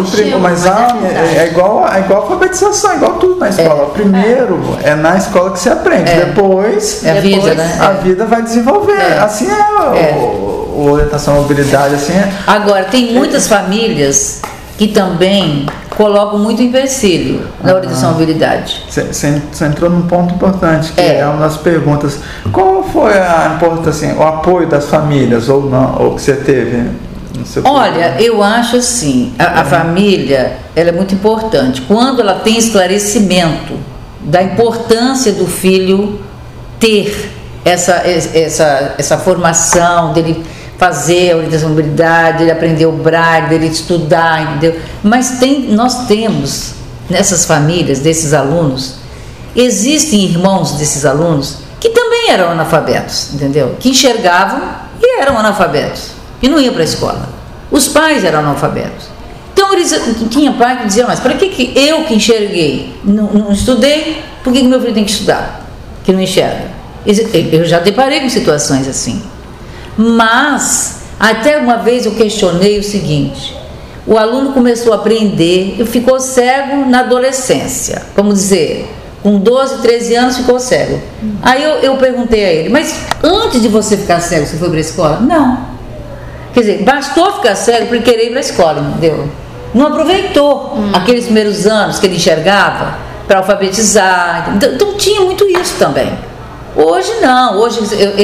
É igual a alfabetização, igual tudo na escola. Primeiro é na escola que se aprende, depois vida, né? A vida vai desenvolver. Assim orientação à mobilidade, assim... Agora, tem muitas famílias que também colocam muito empecilho na orientação à mobilidade. Você entrou num ponto importante, que é uma das perguntas. Qual foi a importância, assim, o apoio das famílias, ou não, ou que você teve? Olha, eu acho assim, a família, ela é muito importante. Quando ela tem esclarecimento da importância do filho ter essa formação, dele fazer a orientação à mobilidade, dele aprender o braille, dele estudar, entendeu? Mas nós temos, nessas famílias, desses alunos, existem irmãos desses alunos que também eram analfabetos, entendeu? Que enxergavam e eram analfabetos, e não iam para a escola. Os pais eram analfabetos. Então, tinha pai que dizia, mas para que eu que enxerguei, não estudei, por que meu filho tem que estudar? Que não enxerga. Eu já deparei com situações assim. Mas, até uma vez eu questionei o seguinte: o aluno começou a aprender e ficou cego na adolescência, vamos dizer, com 12, 13 anos ficou cego. Aí eu perguntei a ele, mas antes de você ficar cego, você foi para a escola? Não. Quer dizer, bastou ficar cego para querer ir para a escola, entendeu? Não aproveitou aqueles primeiros anos que ele enxergava para alfabetizar. Então tinha muito isso também. Hoje não, hoje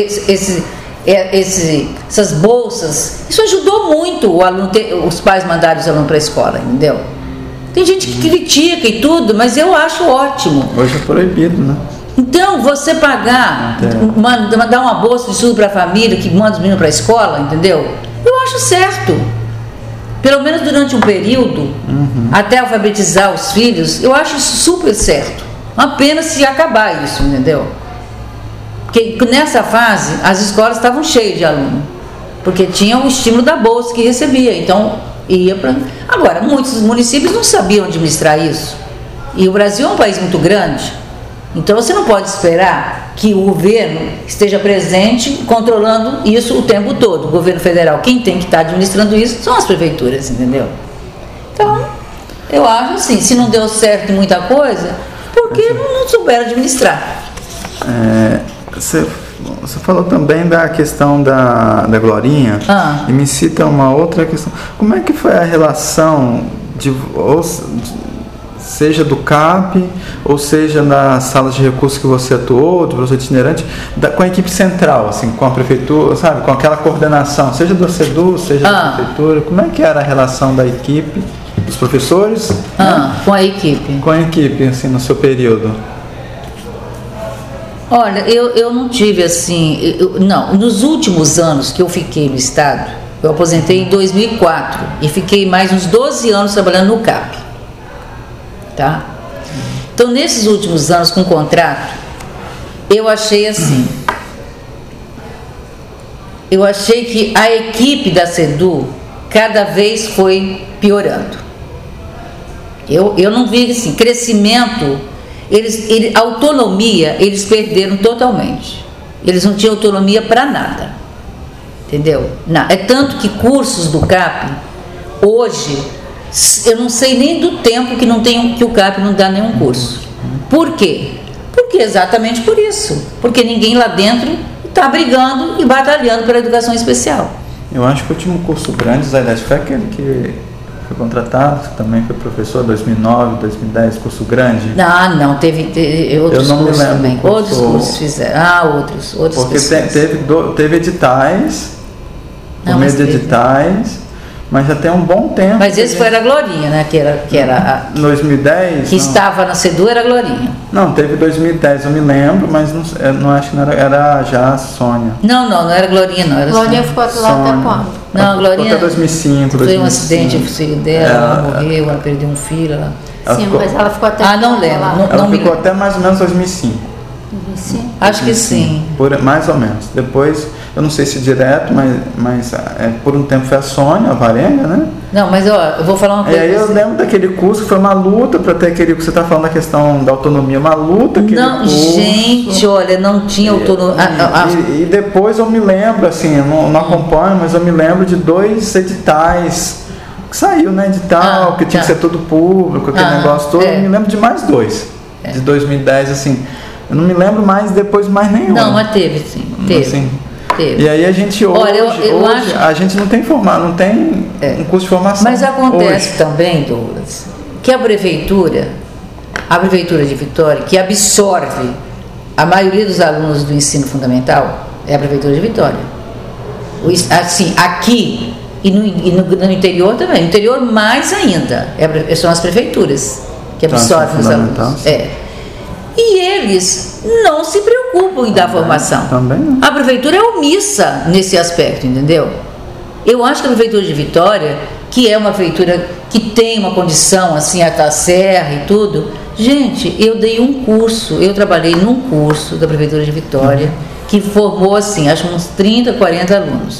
essas bolsas, isso ajudou muito o aluno os pais mandarem os alunos para a escola, entendeu? Tem gente que critica e tudo, mas eu acho ótimo. Hoje é proibido, né? Então, você pagar, mandar uma bolsa de estudo para a família que manda os meninos para a escola, entendeu? Eu acho certo. Pelo menos durante um período, até alfabetizar os filhos, eu acho isso super certo. Uma pena se acabar isso, entendeu? Porque nessa fase, as escolas estavam cheias de alunos, porque tinha o estímulo da bolsa que recebia, então ia para... Agora, muitos municípios não sabiam administrar isso, e o Brasil é um país muito grande, então você não pode esperar que o governo esteja presente, controlando isso o tempo todo. O governo federal, quem tem que estar administrando isso são as prefeituras, entendeu? Então, eu acho assim, se não deu certo em muita coisa, porque não souberam administrar. Você falou também da questão da Glorinha, e me cita uma outra questão. Como é que foi a relação, seja do CAP, ou seja nas salas de recursos que você atuou, do professor itinerante, com a equipe central, assim, com a prefeitura, sabe, com aquela coordenação, seja do SEDU, seja da prefeitura? Como é que era a relação da equipe, dos professores? Com a equipe. Com a equipe, assim, no seu período. Olha, eu não tive assim, não, nos últimos anos que eu fiquei no estado, eu aposentei em 2004 e fiquei mais uns 12 anos trabalhando no CAP, tá? Então, nesses últimos anos com contrato, eu achei assim, eu achei que a equipe da SEDU cada vez foi piorando. Eu não vi assim, crescimento. Autonomia, eles perderam totalmente. Eles não tinham autonomia para nada, entendeu? Não. É tanto que cursos do CAP hoje, eu não sei nem do tempo que o CAP não dá nenhum curso. Por quê? Porque exatamente por isso, porque ninguém lá dentro está brigando e batalhando pela educação especial. Eu acho que o último curso grande, Zé, foi aquele que foi contratado, também foi professor, 2009, 2010, curso grande? Não, teve outros cursos também. Outros cursos fizeram. Outros porque teve editais, por meio de editais, mas já tem um bom tempo. Mas esse foi a Glorinha, né? Que era 2010? Que estava na SEDU, era a Glorinha. Não, teve 2010, eu me lembro, mas não acho que não era já a Sônia. Não era Glorinha, não. Era Glorinha ficou lá até quando? Não, a Glorinha. Até 2005. Foi um acidente, o filho dela, ela morreu, ela perdeu um filho. Mas ela ficou até. Não lembro. Ela ficou até mais ou menos 2005. 2005? Acho que sim. Mais ou menos. Depois, eu não sei se direto, mas por um tempo foi a Sônia, a Varenga, né? Não, mas eu vou falar uma coisa. E aí eu lembro daquele curso, foi uma luta para ter aquele. Você está falando da questão da autonomia, uma luta. Gente, olha, não tinha autonomia. E depois eu me lembro, assim, eu não acompanho, mas eu me lembro de 2 editais que saiu, né? Edital, que tinha que ser tudo público, aquele negócio todo. Eu me lembro de mais 2, de 2010, assim. Eu não me lembro mais depois mais nenhum. Não, mas teve, sim. Teve. Assim, E aí a gente hoje, olha, eu acho... a gente não tem não tem um curso de formação. Mas acontece hoje também, Douglas, que a prefeitura de Vitória, que absorve a maioria dos alunos do ensino fundamental, é a prefeitura de Vitória. Assim, aqui e no interior também. No interior mais ainda, são as prefeituras que absorvem os alunos. E eles não se preocupam em dar formação. Também não. A prefeitura é omissa nesse aspecto, entendeu? Eu acho que a prefeitura de Vitória, que é uma prefeitura que tem uma condição assim, a serra e tudo. Gente, eu dei um curso, eu trabalhei num curso da prefeitura de Vitória, que formou assim, acho uns 30, 40 alunos.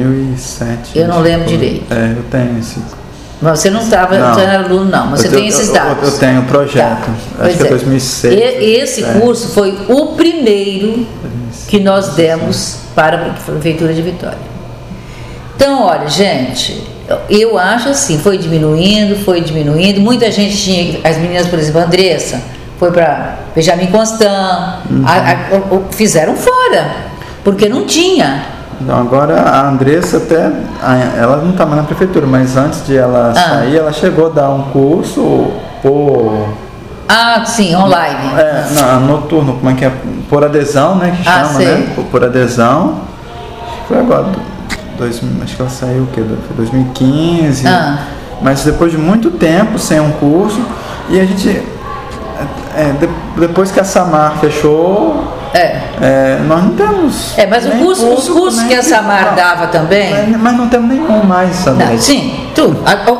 2007. Eu não lembro direito. Eu tenho esse. Mas você não era aluno, não, mas você tem esses dados. Eu tenho o projeto, acho que é 2006. Esse curso foi o primeiro que nós demos para a prefeitura de Vitória. Então, olha, gente, eu acho assim, foi diminuindo, muita gente tinha, as meninas, por exemplo, a Andressa, foi para Benjamin Constant, fizeram fora, porque não tinha. Então, agora a Andressa ela não está mais na prefeitura, mas antes de ela sair, ela chegou a dar um curso por... sim, online. Noturno, como é que é? Por adesão, né, que chama, sei. né? Por adesão. Acho que foi agora, acho que ela saiu o quê? Foi 2015. Mas depois de muito tempo sem um curso, e a gente... depois que a Samar fechou... nós não temos. Mas os cursos que a Samar dava também. Mas não temos nenhum mais, sabe? Sim, tudo.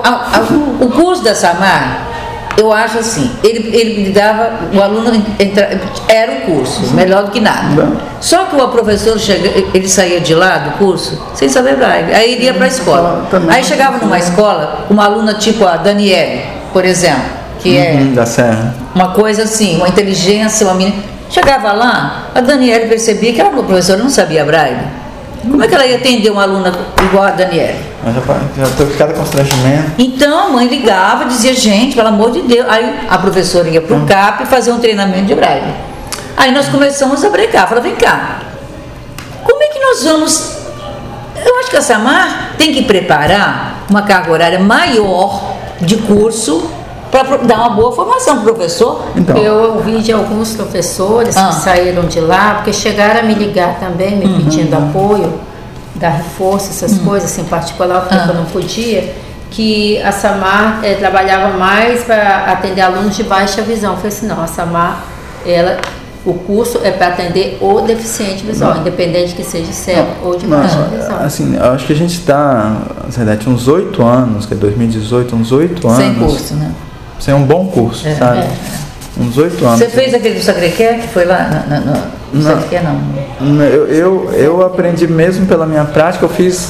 O curso da Samar, eu acho assim, ele me dava, o aluno era um curso, melhor do que nada. Só que o professor ele saía de lá do curso sem saber braille. Aí iria para a escola. Aí chegava numa escola, uma aluna tipo a Daniele, por exemplo, que da Serra. Uma coisa assim, uma inteligência, uma menina. Chegava lá, a Daniele percebia que a professora não sabia braille. Como é que ela ia atender uma aluna igual a Daniele? Já estou ficando constrangimento. Então a mãe ligava e dizia, gente, pelo amor de Deus. Aí a professora ia para o CAP fazer um treinamento de braille. Aí nós começamos a brincar. Falei, vem cá, como é que nós vamos... Eu acho que a Samar tem que preparar uma carga horária maior de curso para dar uma boa formação para o professor. Então, eu ouvi de alguns professores que saíram de lá, porque chegaram a me ligar também, me pedindo apoio, dar reforço, essas coisas, assim, em particular, porque eu não podia, que a Samar trabalhava mais para atender alunos de baixa visão. Eu falei assim, não, a Samar, o curso é para atender o deficiente visual, independente que seja cego ou de baixa visão. Assim, eu acho que a gente está, na verdade, uns 8 anos, que é 2018, uns 8 anos. Sem curso, né? Sem um bom curso, sabe? Uns 8 anos. Você fez aquele do Sacré-Cœur, que foi lá no Sacré-Cœur, não? Eu aprendi mesmo pela minha prática, eu fiz...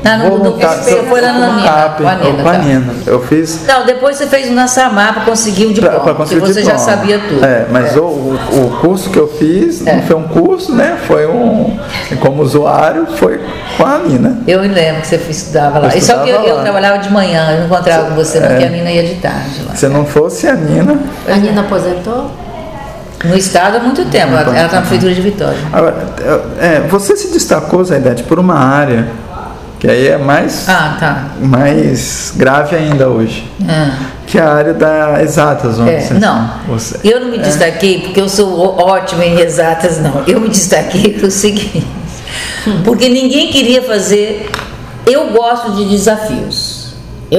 Foi lá com a Nina. Eu fiz... Não, depois você fez na Samar para conseguir o diploma, porque você já sabia tudo. Mas o curso que eu fiz não foi um curso, né? Foi como usuário, foi com a Nina. Eu me lembro que você estudava lá. Só que eu trabalhava de manhã, eu não encontrava com você, porque a Nina ia de tarde lá. Se não fosse a Nina... A Nina aposentou? No estado há muito tempo, ela está na prefeitura de Vitória. Agora, você se destacou, Zaidete, por uma área que aí é mais grave ainda hoje, que é a área da exatas. Eu não me destaquei porque eu sou ótima em exatas, não. Eu me destaquei pelo seguinte, porque ninguém queria fazer. Eu gosto de desafios,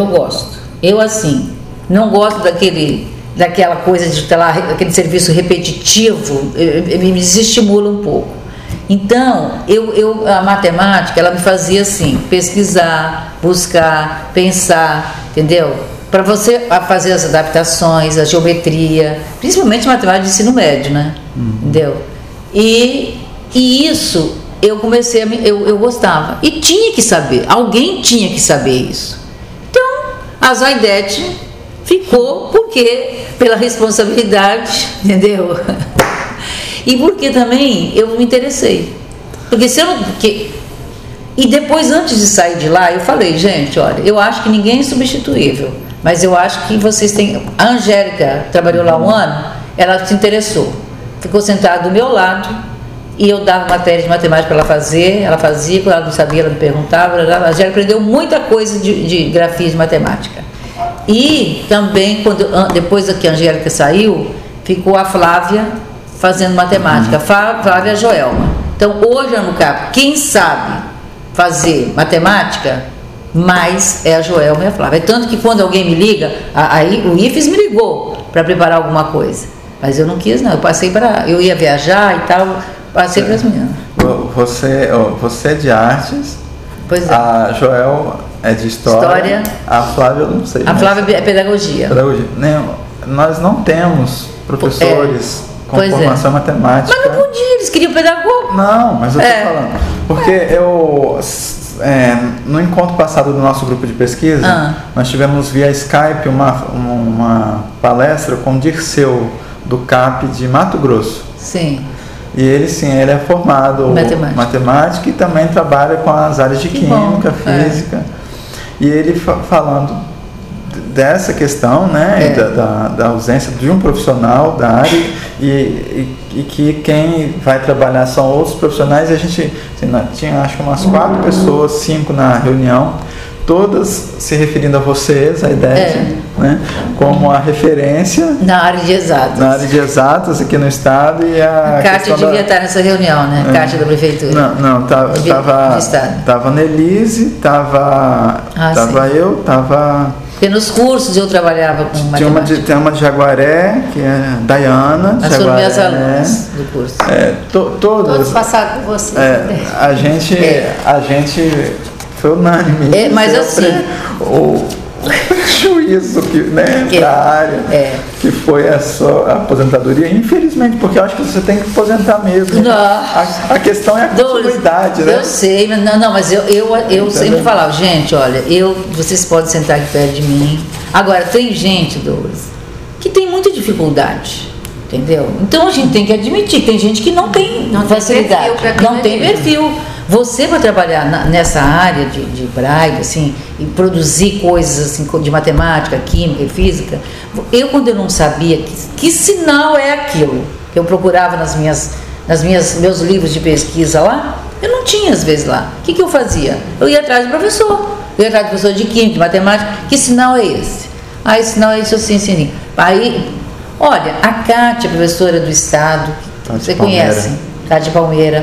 eu assim, não gosto daquela coisa de ter lá, aquele serviço repetitivo, me desestimula um pouco. Então, a matemática, ela me fazia assim, pesquisar, buscar, pensar, entendeu? Para você fazer as adaptações, a geometria, principalmente matemática de ensino médio, né? Entendeu? E isso, eu comecei eu gostava. E tinha que saber, alguém tinha que saber isso. Então, a Zaidete ficou pela responsabilidade, entendeu? E porque também eu me interessei. E depois, antes de sair de lá, eu falei, gente, olha, eu acho que ninguém é substituível, mas eu acho que vocês têm... A Angélica trabalhou lá um ano, ela se interessou, ficou sentada do meu lado, e eu dava matéria de matemática para ela fazer, ela fazia, quando ela não sabia, ela me perguntava, a Angélica aprendeu muita coisa de grafia de matemática. E também, depois que a Angélica saiu, ficou a Flávia fazendo matemática, Flávia Joelma. Então, hoje no CAP, quem sabe fazer matemática, mais é a Joelma e a Flávia. Tanto que quando alguém me liga, aí o IFES me ligou para preparar alguma coisa. Mas eu não quis, não. Eu ia viajar e tal, passei para as meninas. Você é de artes, pois é. A Joel é de história. A Flávia eu não sei. A Flávia é pedagogia. Nós não temos professores com formação matemática. Mas não podia, eles queriam pedagogo. Não, mas eu estou falando. Porque no encontro passado do nosso grupo de pesquisa, nós tivemos via Skype uma palestra com o Dirceu, do CAP de Mato Grosso. Sim. E ele é formado em matemática e também trabalha com as áreas de química, física. E ele falando dessa questão, né, da ausência de um profissional da área e que quem vai trabalhar são outros profissionais. E a gente tinha acho que umas 4 pessoas, 5 na reunião, todas se referindo a vocês, a ideia, né, como a referência na área de exatas. Na área de exatas aqui no estado. E a Kátia devia estar nessa reunião, né? Kátia da prefeitura. Não, tava a Nelise, tava eu, tava... Porque nos cursos eu trabalhava com matemática. Tem uma de Jaguaré, que é Dayana. As foram minhas alunas do curso. Todos passaram por você. A gente foi unânime. Mas assim... O prejuízo da área, que foi a sua aposentadoria, infelizmente, porque eu acho que você tem que aposentar mesmo. A questão é a continuidade, né? Eu sei, mas eu sempre falava, gente, olha, vocês podem sentar aqui perto de mim. Agora, tem gente, Douglas, que tem muita dificuldade, entendeu? Então a gente tem que admitir que tem gente que não tem facilidade, não tem perfil. Você vai trabalhar nessa área de Braille, assim, e produzir coisas assim, de matemática, química e física, quando eu não sabia que sinal é aquilo que eu procurava meus livros de pesquisa lá, eu não tinha às vezes lá. O que eu fazia? Eu ia atrás do professor. Eu ia atrás do professor de química, de matemática. Que sinal é esse? Esse sinal é isso assim. Aí, olha, a Kátia, professora do estado, você conhece, Kátia Palmeira.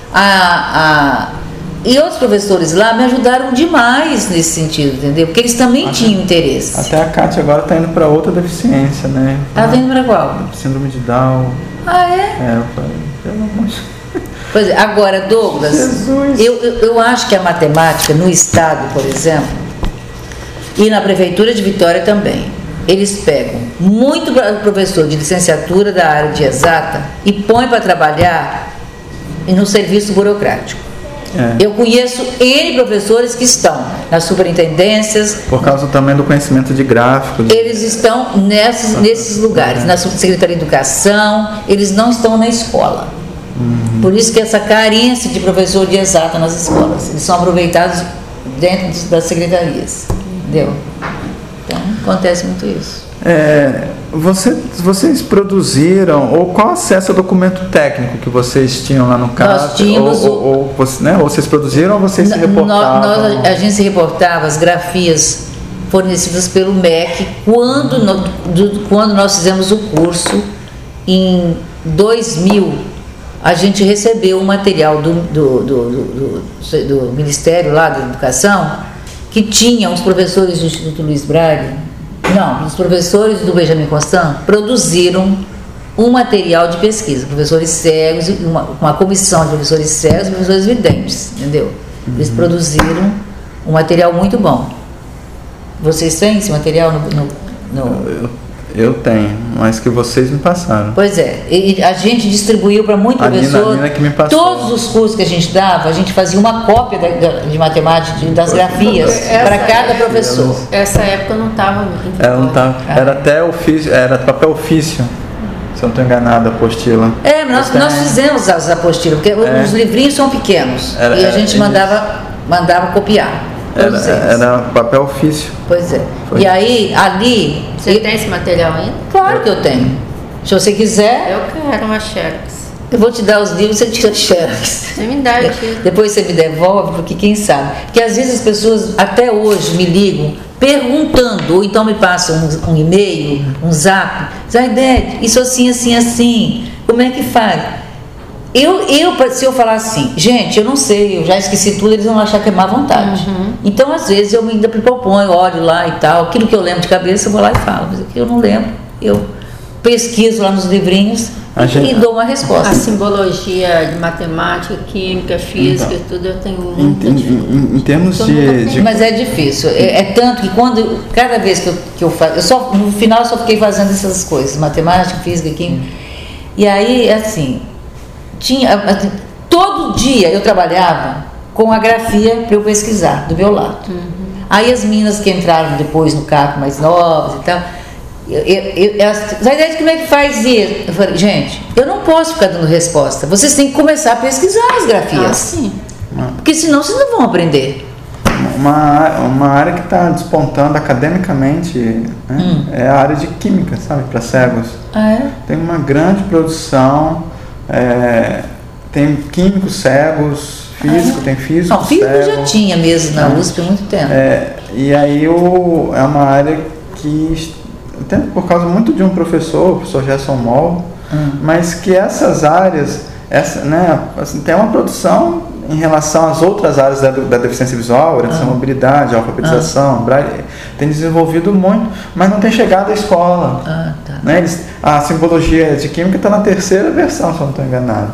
E outros professores lá me ajudaram demais nesse sentido, entendeu? Porque eles também tinham interesse. Até a Kátia agora está indo para outra deficiência, né? Ela está indo para qual? Síndrome de Down. Eu falei, pelo amor de Deus. Pois é, agora, Douglas, eu acho que a matemática no estado, por exemplo, e na prefeitura de Vitória também, eles pegam muito professor de licenciatura da área de exata e põem para trabalhar no serviço burocrático. Eu conheço N professores que estão nas superintendências. Por causa também do conhecimento de gráfico. Eles estão nesses lugares, na Secretaria de Educação, eles não estão na escola. Por isso que essa carência de professor de exata nas escolas, eles são aproveitados dentro das secretarias. Entendeu? Então, acontece muito isso. Vocês produziram, ou qual acesso ao documento técnico que vocês tinham lá no CAP? Nós tínhamos ou vocês produziram ou vocês se reportavam? A gente se reportava as grafias fornecidas pelo MEC quando nós fizemos o curso em 2000. A gente recebeu um material do Ministério lá da Educação que tinha os professores do Instituto Luiz Braga. Os professores do Benjamin Constant produziram um material de pesquisa, professores cegos, uma comissão de professores cegos e professores videntes, entendeu? Eles produziram um material muito bom. Vocês têm esse material Eu tenho, mas que vocês me passaram. Pois é, e a gente distribuiu para muito professor. Nina que me passou. Todos os cursos que a gente dava, a gente fazia uma cópia de matemática, das grafias, para cada professor. Essa época não estava. Ela não estava. Era até ofício, era papel ofício. Se eu não estou enganado, a apostila. Nós fizemos as apostilas, porque os livrinhos são pequenos. E a gente mandava copiar. Era papel ofício. Pois é. E aí, ali... Você tem esse material ainda? Claro que eu tenho. Se você quiser... Eu quero uma xerox. Eu vou te dar os livros, você tira xerox. É verdade. Depois você me devolve, porque quem sabe. Porque às vezes as pessoas até hoje me ligam perguntando, ou então me passam um e-mail, um zap. Zaidete, isso assim, assim, assim. Como é que faz? Se eu falar assim, gente, eu não sei, eu já esqueci tudo, eles vão achar que é má vontade. Então, às vezes, eu ainda me proponho, olho lá e tal, aquilo que eu lembro de cabeça, eu vou lá e falo, mas aquilo eu não lembro, eu pesquiso lá nos livrinhos e dou uma resposta. A simbologia de matemática, química, física, então, tudo eu tenho muita dificuldade. Em termos de... Mas é difícil, é tanto que cada vez que eu faço, no final eu só fiquei fazendo essas coisas, matemática, física, química, e aí, assim... todo dia eu trabalhava com a grafia para eu pesquisar do meu lado. Aí as meninas que entraram depois no CAP, mais novas e tal, Zaidete, como é que faz isso? Eu falei, gente, eu não posso ficar dando resposta, vocês têm que começar a pesquisar as grafias. Sim. Porque senão vocês não vão aprender. Uma área que está despontando academicamente, né, é a área de química, sabe, para cegos. Tem uma grande produção. Tem químicos cegos, físico, tem físico. Não, físico já tinha mesmo na USP há muito tempo. E aí é uma área que, por causa muito de um professor, o professor Gerson Moll, mas que essas áreas, né, assim, tem uma produção em relação às outras áreas da deficiência visual, orientação à mobilidade, alfabetização, tem desenvolvido muito, mas não tem chegado à escola. Né? A simbologia de química está na 3ª versão, se eu não estou enganado.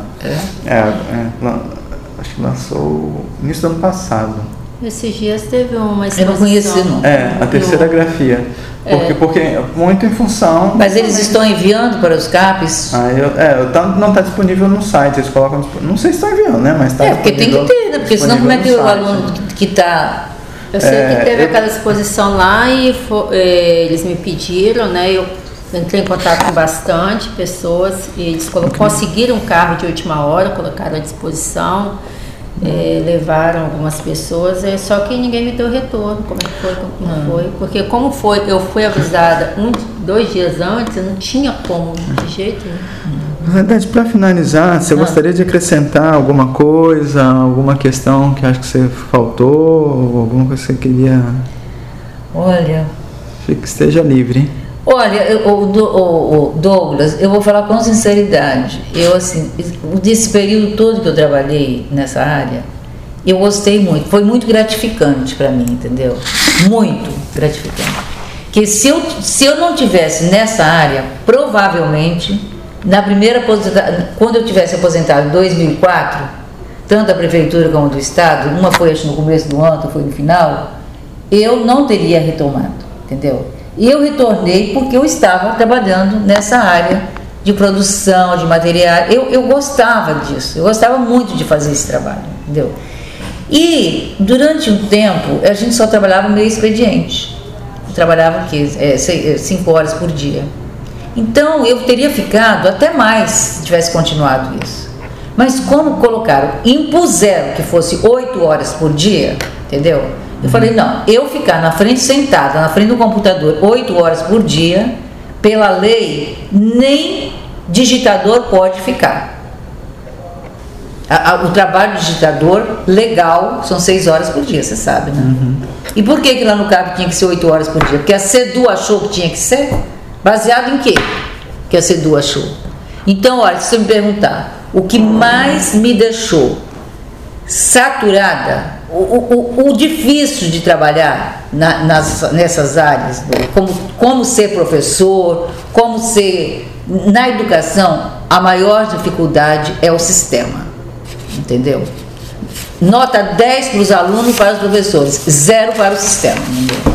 Acho que lançou no início do ano passado. Esses dias teve uma exposição. Eu não conheci, não. A 3ª grafia. Porque muito em função... Mas eles estão enviando para os CAPs? Não está disponível no site, eles colocam... Não sei se estão enviando, né? Mas está porque tem que ter, né? Porque senão como é que o aluno que está... Eu sei que teve aquela exposição lá e eles me pediram, né? Eu entrei em contato com bastante pessoas e eles conseguiram um carro de última hora, colocaram à disposição, levaram algumas pessoas, só que ninguém me deu retorno, como é que foi, como não foi, porque como foi, eu fui avisada 2 dias antes, eu não tinha como, de jeito nenhum. Verdade, para finalizar, você gostaria de acrescentar alguma coisa, alguma questão que acho que você faltou, alguma coisa que você queria? Olha... Fique, esteja livre. Olha, Douglas, eu vou falar com sinceridade. Eu, assim, desse período todo que eu trabalhei nessa área, eu gostei muito. Foi muito gratificante para mim, entendeu? Muito gratificante. Que se eu não tivesse nessa área, provavelmente, quando eu tivesse aposentado em 2004, tanto da prefeitura como do estado, uma foi acho, no começo do ano, outra foi no final, eu não teria retomado, entendeu? E eu retornei porque eu estava trabalhando nessa área de produção, de material. Eu gostava disso, eu gostava muito de fazer esse trabalho, entendeu? E durante um tempo, a gente só trabalhava meio expediente. Eu trabalhava 5 horas por dia. Então, eu teria ficado até mais se tivesse continuado isso. Mas como impuseram que fosse 8 horas por dia, entendeu? Eu falei, não, eu ficar na frente, sentada na frente do computador 8 horas por dia, pela lei, nem digitador pode ficar. O trabalho de digitador legal são 6 horas por dia, você sabe, né? E por que lá no CAP tinha que ser 8 horas por dia? Porque a CEDU achou que tinha que ser? Baseado em quê que a CEDU achou? Então, olha, se você me perguntar, o que mais me deixou saturada, o difícil de trabalhar nessas áreas, como ser professor, como ser na educação, a maior dificuldade é o sistema, entendeu? Nota 10 para os alunos e para os professores, 0 para o sistema, entendeu?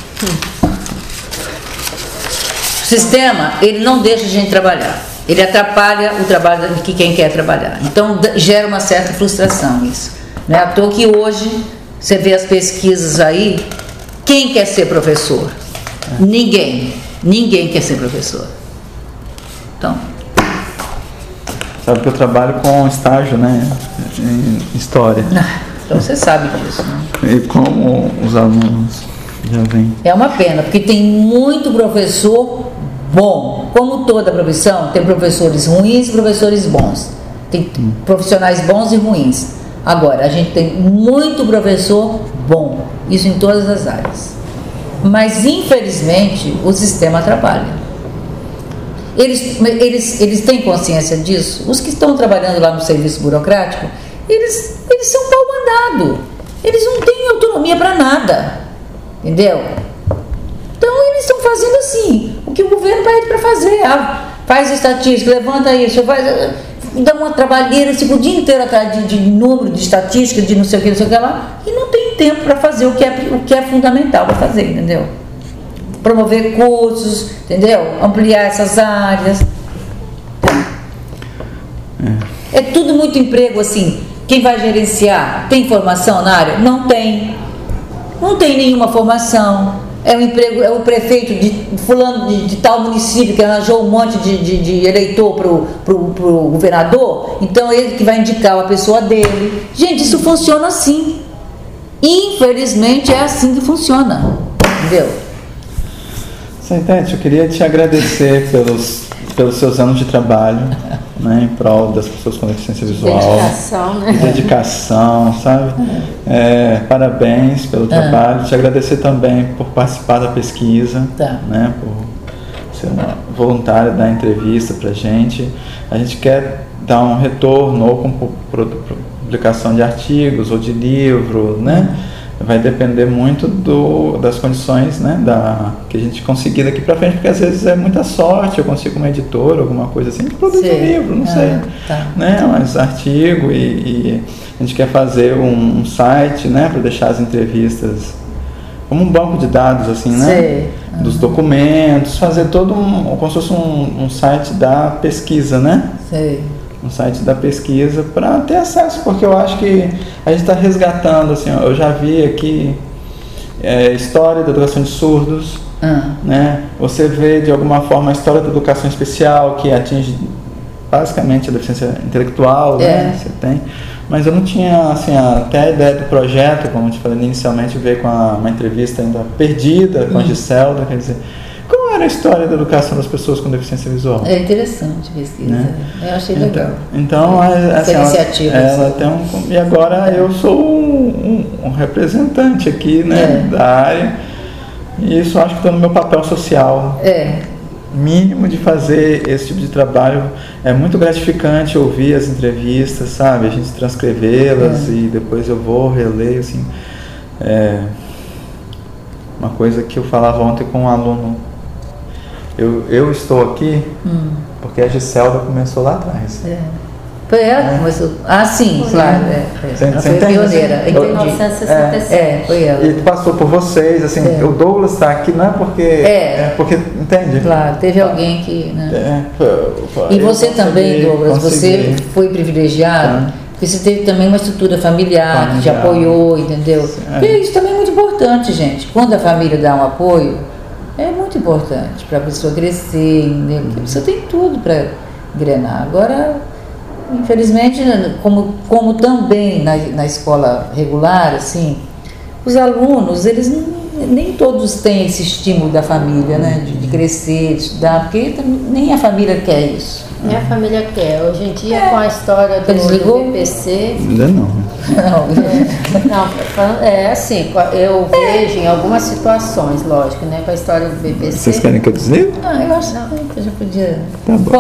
O sistema, ele não deixa a gente trabalhar, ele atrapalha o trabalho de quem quer trabalhar, então gera uma certa frustração isso. Não é à toa que hoje você vê as pesquisas aí, quem quer ser professor? Ninguém quer ser professor. Então, sabe que eu trabalho com estágio, né, em história. Então você sabe disso, né? E como os alunos já vêm. É uma pena, porque tem muito professor bom. Como toda profissão, tem professores ruins e professores bons. Tem profissionais bons e ruins. Agora, a gente tem muito professor bom, isso em todas as áreas. Mas, infelizmente, o sistema atrapalha. Eles têm consciência disso? Os que estão trabalhando lá no serviço burocrático, eles são pau mandado. Eles não têm autonomia para nada. Entendeu? Então, eles estão fazendo assim, o que o governo pede para fazer. Faz estatística, levanta isso, dá uma trabalheira, tipo, o dia inteiro atrás de número, de estatística, de não sei o que lá, e não tem tempo para fazer o que é fundamental para fazer, entendeu? Promover cursos, entendeu? Ampliar essas áreas. É tudo muito emprego assim. Quem vai gerenciar? Tem formação na área? Não tem. Não tem nenhuma formação. É o emprego, é o prefeito de fulano de tal município que arranjou um monte de eleitor pro governador, então ele que vai indicar a pessoa dele. Gente, isso funciona assim. Infelizmente é assim que funciona. Entendeu? Saitete, eu queria te agradecer pelos seus anos de trabalho, né, em prol das pessoas com deficiência visual. Dedicação, né? Dedicação, sabe? Parabéns pelo trabalho. Te agradecer também por participar da pesquisa, né, por ser uma voluntária da entrevista pra gente. A gente quer dar um retorno ou com publicação de artigos ou de livro, né? Vai depender muito das condições, né, que a gente conseguir daqui para frente, porque às vezes é muita sorte, eu consigo uma editora, alguma coisa assim, produzir um livro, não sei, né, mas artigo e a gente quer fazer um site, né, para deixar as entrevistas como um banco de dados, assim, né, dos documentos, fazer todo como se fosse um site da pesquisa, né? Um site da pesquisa para ter acesso, porque eu acho que a gente está resgatando, assim, eu já vi aqui história da educação de surdos, né? Você vê de alguma forma a história da educação especial que atinge basicamente a deficiência intelectual, né? Você tem, mas eu não tinha, assim, até a ideia do projeto, como eu te falei inicialmente, veio com uma entrevista ainda perdida com a Giselda, quer dizer, como era a história da educação das pessoas com deficiência visual? É interessante pesquisa, né? Eu achei legal. Então essa iniciativa. Ela tem e agora eu sou um representante aqui, né, da área, e isso acho que está no meu papel social. Mínimo de fazer esse tipo de trabalho. É muito gratificante ouvir as entrevistas, sabe? A gente transcrevê-las e depois eu vou releio, assim. Uma coisa que eu falava ontem com um aluno. Eu estou aqui porque a Giselda começou lá atrás. Foi ela que começou. Sim, claro. Ela foi pioneira. Em 1967. Foi ela. E passou por vocês, assim, o Douglas está aqui não é porque... É porque, entende? Claro, teve alguém que... Né? E você também, Douglas, você foi privilegiado, porque você teve também uma estrutura familiar que te apoiou, entendeu? Porque isso também é muito importante, gente. Quando a família dá um apoio, é muito importante para a pessoa crescer, entendeu? Porque a pessoa tem tudo para engrenar. Agora, infelizmente, como também na escola regular, assim, os alunos, eles nem todos têm esse estímulo da família, né? De crescer, de estudar, porque nem a família quer isso. Nem a família quer. Hoje em dia, com a história do BPC... Ainda não. Assim, eu vejo em algumas situações, lógico, né? Com a história do BPC... Vocês querem que eu desligue? Eu acho que eu já podia... Tá bom.